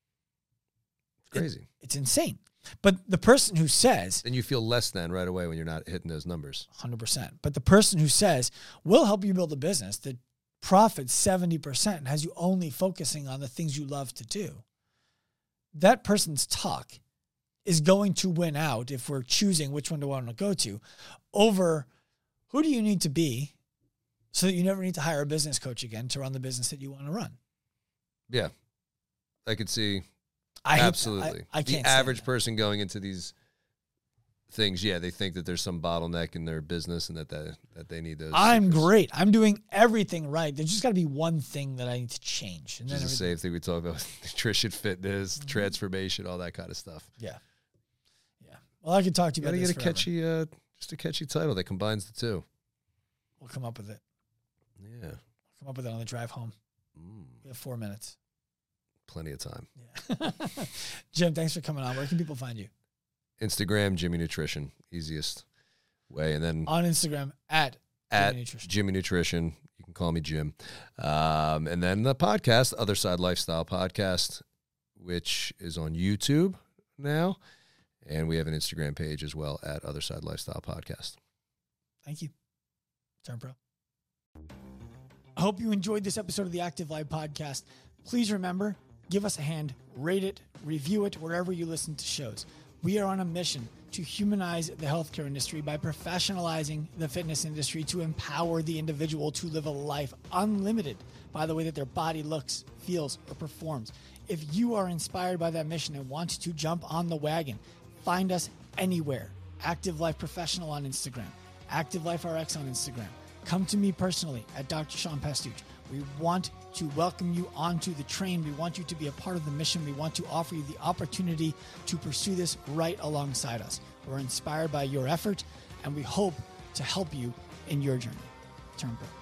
It's crazy. It, it's insane. But the person who says... And you feel less than right away when you're not hitting those numbers. one hundred percent. But the person who says, we'll help you build a business that profits seventy percent and has you only focusing on the things you love to do, that person's talk is going to win out if we're choosing which one do I want to go to over who do you need to be so that you never need to hire a business coach again to run the business that you want to run. Yeah. I could see. I Absolutely. I, I can't. The average person going into these things, yeah, they think that there's some bottleneck in their business and that that, that they need those. I'm secrets. great. I'm doing everything right. There's just got to be one thing that I need to change. And Which then is the same thing we talk about: nutrition, fitness, mm-hmm. transformation, all that kind of stuff. Yeah, yeah. Well, I could talk to you, you about gotta this get a catchy, uh, just a catchy title that combines the two. We'll come up with it. Yeah, we'll come up with it on the drive home. Mm. We have four minutes. Plenty of time. Yeah. Jim, thanks for coming on. Where can people find you? Instagram, Jimmy Nutrition, easiest way. And then on Instagram at, at Jimmy Nutrition. Jimmy Nutrition. You can call me Jim. Um, and then the podcast, Other Side Lifestyle Podcast, which is on YouTube now. And we have an Instagram page as well at Other Side Lifestyle Podcast. Thank you. Turn Pro. I hope you enjoyed this episode of the Active Life Podcast. Please remember, give us a hand, rate it, review it wherever you listen to shows. We are on a mission to humanize the healthcare industry by professionalizing the fitness industry to empower the individual to live a life unlimited by the way that their body looks, feels, or performs. If you are inspired by that mission and want to jump on the wagon, find us anywhere. Active Life Professional on Instagram, Active Life R X on Instagram. Come to me personally at Doctor Sean Pastuch. We want to welcome you onto the train. We want you to be a part of the mission. We want to offer you the opportunity to pursue this right alongside us. We're inspired by your effort, and we hope to help you in your journey. Turn Pro.